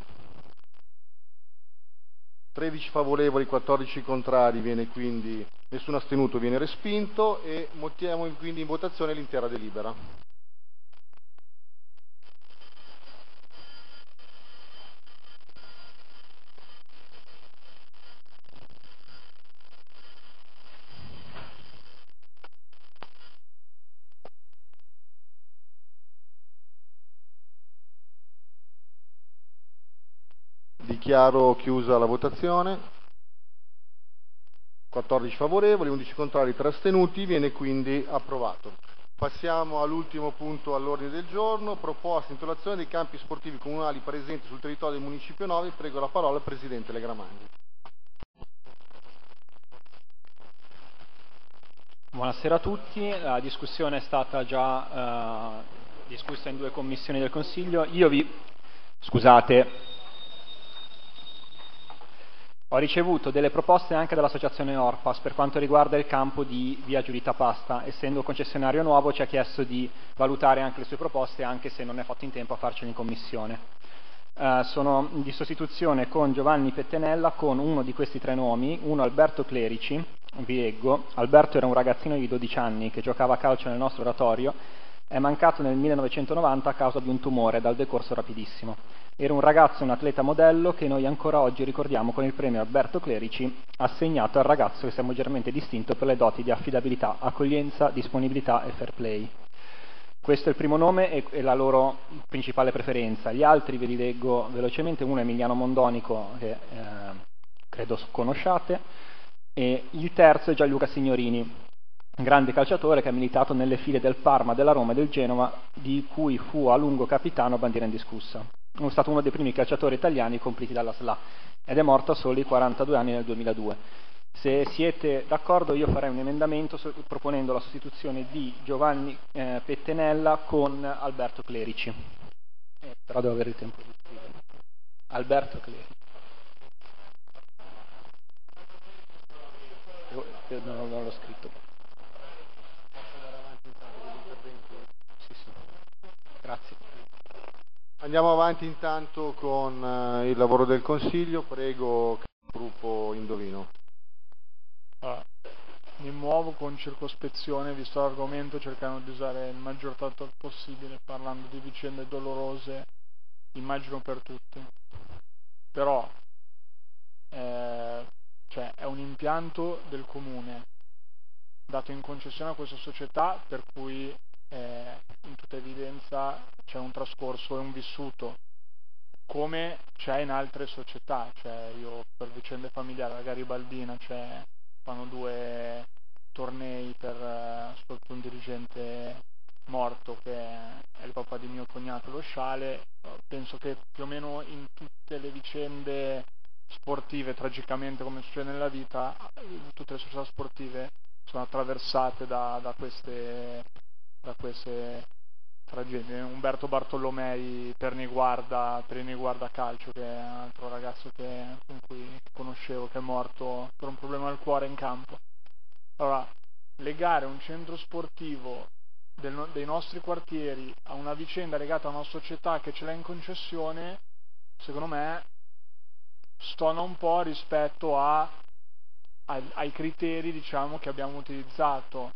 13 favorevoli, 14 contrari, nessun astenuto, viene respinto, e mettiamo quindi in votazione l'intera delibera. Dichiaro chiusa la votazione. 14 favorevoli, 11 contrari, 3 astenuti, viene quindi approvato. Passiamo all'ultimo punto all'ordine del giorno, proposta di intitolazione dei campi sportivi comunali presenti sul territorio del Municipio 9. Prego la parola al Presidente Legramaggi. Buonasera a tutti, la discussione è stata già discussa in 2 commissioni del Consiglio. Ho ricevuto delle proposte anche dall'associazione Orpas per quanto riguarda il campo di via Giulita Pasta. Essendo concessionario nuovo ci ha chiesto di valutare anche le sue proposte, anche se non è fatto in tempo a farcele in commissione. Sono di sostituzione con Giovanni Pettenella con uno di questi 3 nomi, uno Alberto Clerici, vi leggo. Alberto era un ragazzino di 12 anni che giocava a calcio nel nostro oratorio, è mancato nel 1990 a causa di un tumore dal decorso rapidissimo. Era un ragazzo, un atleta modello che noi ancora oggi ricordiamo con il premio Alberto Clerici, assegnato al ragazzo che si è maggiormente distinto per le doti di affidabilità, accoglienza, disponibilità e fair play. Questo è il primo nome e la loro principale preferenza. Gli altri ve li leggo velocemente. Uno è Emiliano Mondonico, che credo conosciate, e il terzo è Gianluca Signorini, grande calciatore che ha militato nelle file del Parma, della Roma e del Genova, di cui fu a lungo capitano, bandiera indiscussa. È stato uno dei primi calciatori italiani completi dalla SLA ed è morto a soli 42 anni nel 2002. Se siete d'accordo io farei un emendamento proponendo la sostituzione di Giovanni Pettenella con Alberto Clerici. Però devo avere il tempo di scrivere. Alberto Clerici. Non l'ho scritto. Sì. Grazie. Andiamo avanti intanto con il lavoro del Consiglio. Prego, gruppo Indovino. Mi muovo con circospezione, visto l'argomento, cercando di usare il maggior tatto possibile, parlando di vicende dolorose, immagino per tutti. Però è un impianto del comune dato in concessione a questa società, per cui in tutta evidenza c'è un trascorso e un vissuto, come c'è in altre società. Io per vicende familiari, la Garibaldina, fanno 2 tornei per sotto un dirigente morto che è il papà di mio cognato, lo Sciale. Penso che più o meno in tutte le vicende sportive, tragicamente come succede nella vita, tutte le società sportive sono attraversate da queste tragedie. Umberto Bartolomei per Niguarda Calcio, che è un altro ragazzo con cui conoscevo, che è morto per un problema al cuore in campo. Allora, legare un centro sportivo dei nostri quartieri a una vicenda legata a una società che ce l'ha in concessione, secondo me stona un po' rispetto ai criteri, diciamo, che abbiamo utilizzato.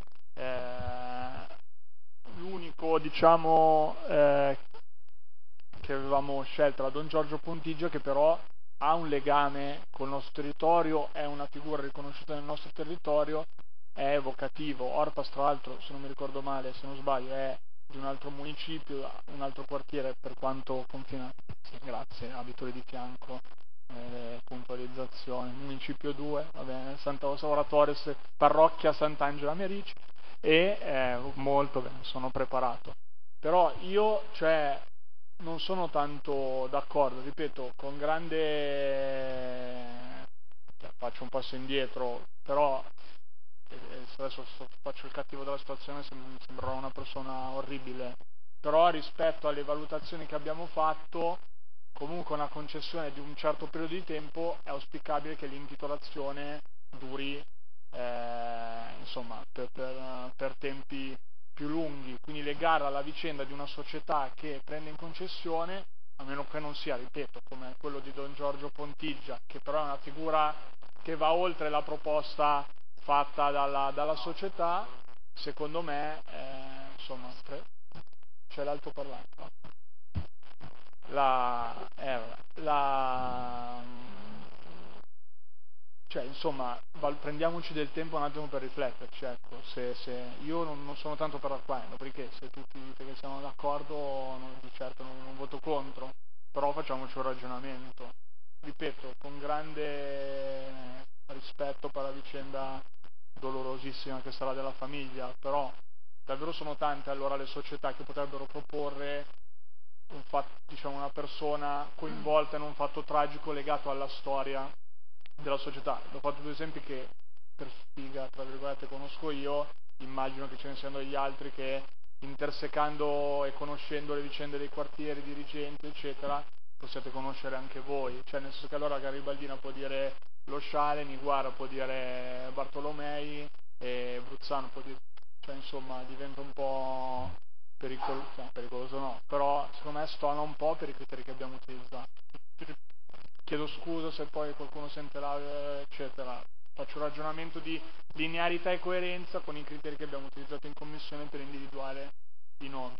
L'unico, diciamo, che avevamo scelto era Don Giorgio Pontigia, che però ha un legame col nostro territorio, è una figura riconosciuta nel nostro territorio, è evocativo. Orpas, tra l'altro, se non mi ricordo male, se non sbaglio, è di un altro municipio, un altro quartiere, per quanto confina. Sì, grazie, abito lì di fianco, le puntualizzazioni. Municipio 2, va bene, Santa Rosa Oratoris, parrocchia Sant'Angela Merici, e molto bene, sono preparato. Però io, cioè, non sono tanto d'accordo, ripeto, con grande... faccio un passo indietro, però adesso faccio il cattivo della situazione, sembrerò una persona orribile, però rispetto alle valutazioni che abbiamo fatto, comunque una concessione di un certo periodo di tempo è auspicabile che l'intitolazione duri insomma per tempi più lunghi, quindi legare alla vicenda di una società che prende in concessione, a meno che non sia, ripeto, come quello di Don Giorgio Pontiggia, che però è una figura che va oltre la proposta fatta dalla società, secondo me insomma c'è l'altoparlante, no? Cioè, insomma, prendiamoci del tempo un attimo per rifletterci, ecco. Se io non sono tanto per l'acquisto, perché se tutti dite che siamo d'accordo, di certo non voto contro, però facciamoci un ragionamento, ripeto, con grande rispetto per la vicenda dolorosissima che sarà della famiglia, però davvero sono tante allora le società che potrebbero proporre diciamo, una persona coinvolta in un fatto tragico legato alla storia della società. Ho fatto due esempi che per sfiga, tra virgolette, conosco io, immagino che ce ne siano degli altri che, intersecando e conoscendo le vicende dei quartieri, dirigenti, eccetera, possiate conoscere anche voi. Cioè, nel senso che allora Garibaldina può dire Lo Sciale, Niguara può dire Bartolomei e Bruzzano può dire... Cioè, insomma, diventa un po' pericoloso no, però secondo me stona un po' per i criteri che abbiamo utilizzato. Chiedo scusa se poi qualcuno sente eccetera. Faccio un ragionamento di linearità e coerenza con i criteri che abbiamo utilizzato in commissione per individuare i nomi.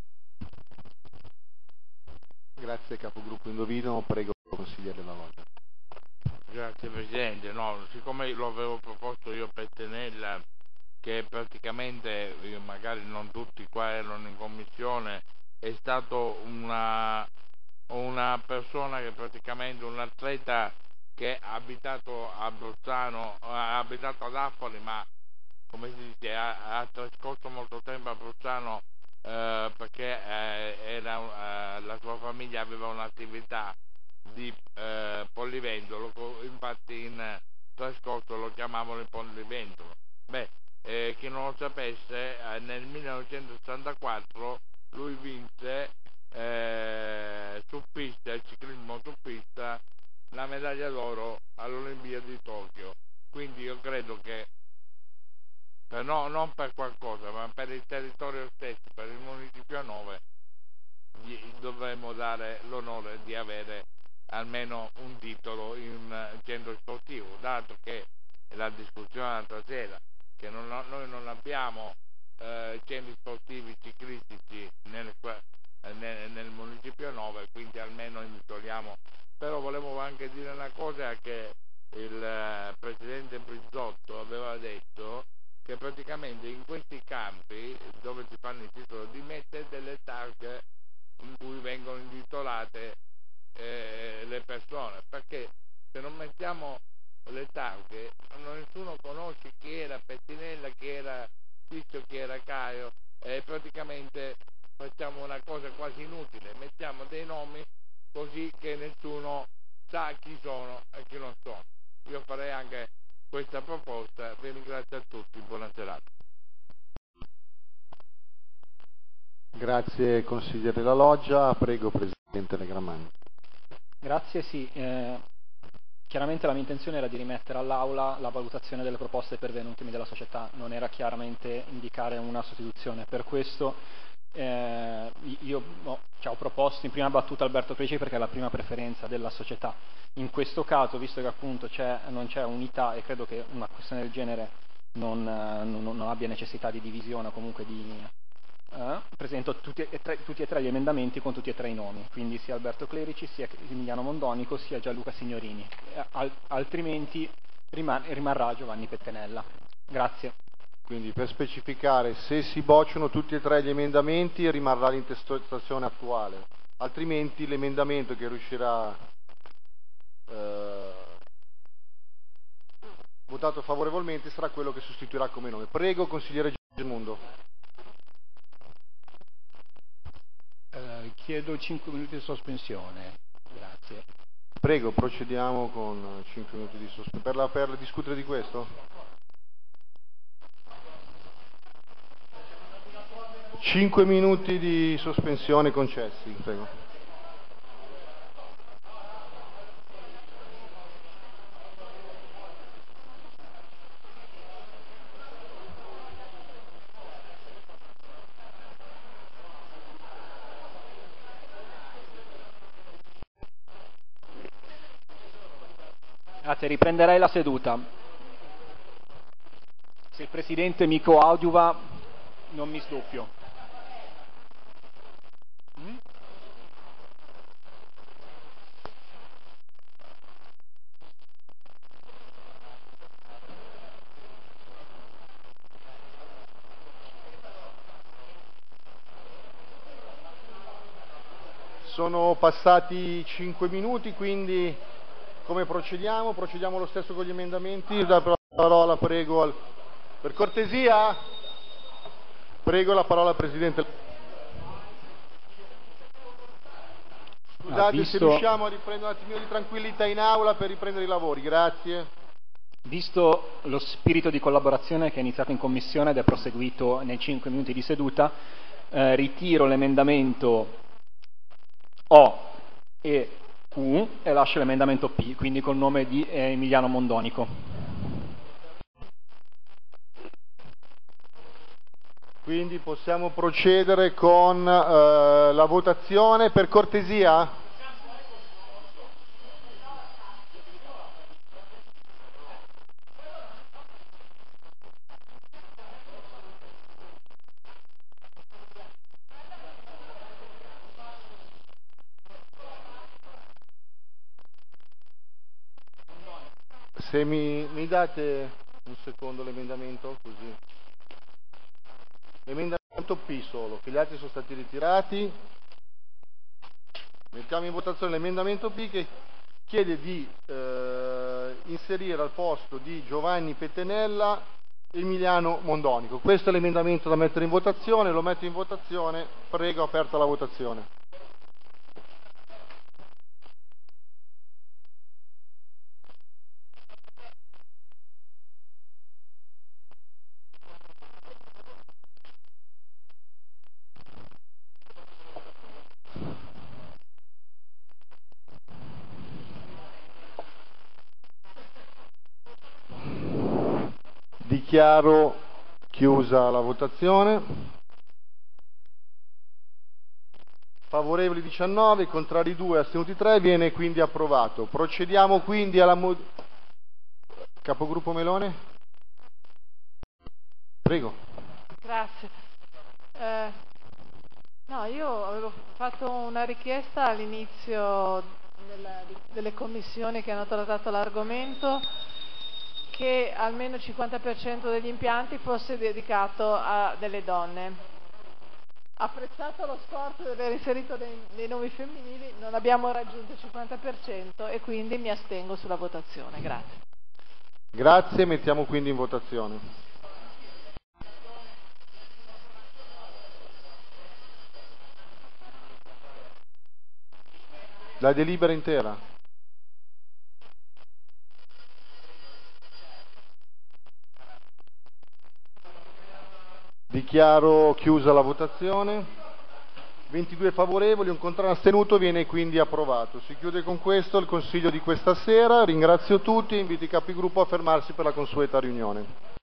Grazie capogruppo Indovino, prego consigliere La Loggia. Grazie Presidente, no, siccome lo avevo proposto io per Tenella, che praticamente, magari non tutti qua erano in commissione, è stato una persona che praticamente, un atleta che ha abitato a Bruzzano, ha abitato ad Affoli, ma come si dice, ha trascorso molto tempo a Bruzzano perché la sua famiglia aveva un'attività di pollivendolo, infatti in trascorso lo chiamavano il pollivendolo. Chi non lo sapesse, nel 1964 lui vinse su pista, il ciclismo su pista, la medaglia d'oro all'Olimpiadi di Tokyo. Quindi io credo che non per qualcosa, ma per il territorio stesso, per il municipio 9, gli dovremmo dare l'onore di avere almeno un titolo in un centro sportivo, dato che la discussione l'altra sera, che noi non abbiamo centri sportivi ciclistici nel municipio 9, quindi almeno intitoliamo. Però volevo anche dire una cosa, che il presidente Brizzotto aveva detto che praticamente in questi campi dove si fanno il titolo di mettere delle targhe in cui vengono intitolate le persone, perché se non mettiamo le targhe nessuno conosce chi era Pettinella, chi era Tizio, chi era Caio, e praticamente facciamo una cosa quasi inutile, mettiamo dei nomi così che nessuno sa chi sono e chi non sono. Io farei anche questa proposta, vi ringrazio a tutti, buona serata. Grazie consigliere La Loggia, prego Presidente Negramani. Grazie, sì. Chiaramente la mia intenzione era di rimettere all'Aula la valutazione delle proposte pervenutemi dalla società, non era chiaramente indicare una sostituzione. Per questo io ci ho proposto in prima battuta Alberto Clerici perché è la prima preferenza della società. In questo caso, visto che appunto non c'è unità e credo che una questione del genere non abbia necessità di divisione o comunque di... presento tutti e tre gli emendamenti con tutti e tre i nomi, quindi sia Alberto Clerici, sia Emiliano Mondonico, sia Gianluca Signorini, altrimenti rimarrà Giovanni Pettenella. Grazie. Quindi per specificare, se si bocciano tutti e tre gli emendamenti rimarrà l'intestazione attuale, altrimenti l'emendamento che riuscirà votato favorevolmente sarà quello che sostituirà come nome. Prego, consigliere Gismondo. Chiedo 5 minuti di sospensione. Grazie. Prego, procediamo con 5 minuti di sospensione. Per discutere di questo? 5 minuti di sospensione concessi, prego. Grazie, riprenderei la seduta. Se il Presidente mi coadiuva, non mi sdoppio. Sono passati 5 minuti, quindi come procediamo? Procediamo lo stesso con gli emendamenti. La parola, prego, per cortesia, prego la parola al Presidente. Scusate se riusciamo a riprendere un attimino di tranquillità in aula per riprendere i lavori, grazie. Visto lo spirito di collaborazione che è iniziato in Commissione ed è proseguito nei 5 minuti di seduta, ritiro l'emendamento O e Q e lascio l'emendamento P, quindi col nome di Emiliano Mondonico. Quindi possiamo procedere con la votazione, per cortesia? Se mi date un secondo l'emendamento, così. L'emendamento P solo, che gli altri sono stati ritirati. Mettiamo in votazione l'emendamento P che chiede di inserire al posto di Giovanni Pettenella Emiliano Mondonico. Questo è l'emendamento da mettere in votazione, lo metto in votazione, prego, aperta la votazione. Dichiaro chiusa la votazione. Favorevoli 19, contrari 2, astenuti 3, viene quindi approvato. Procediamo quindi alla Capogruppo Melone? Prego. Grazie. No, io avevo fatto una richiesta all'inizio delle commissioni che hanno trattato l'argomento, che almeno il 50% degli impianti fosse dedicato a delle donne. Apprezzato lo sforzo di aver inserito dei nomi femminili, non abbiamo raggiunto il 50% e quindi mi astengo sulla votazione. Grazie. Grazie, mettiamo quindi in votazione. La delibera intera. Dichiaro chiusa la votazione. 22 favorevoli, un contrario astenuto, viene quindi approvato. Si chiude con questo il Consiglio di questa sera. Ringrazio tutti e invito i capigruppo a fermarsi per la consueta riunione.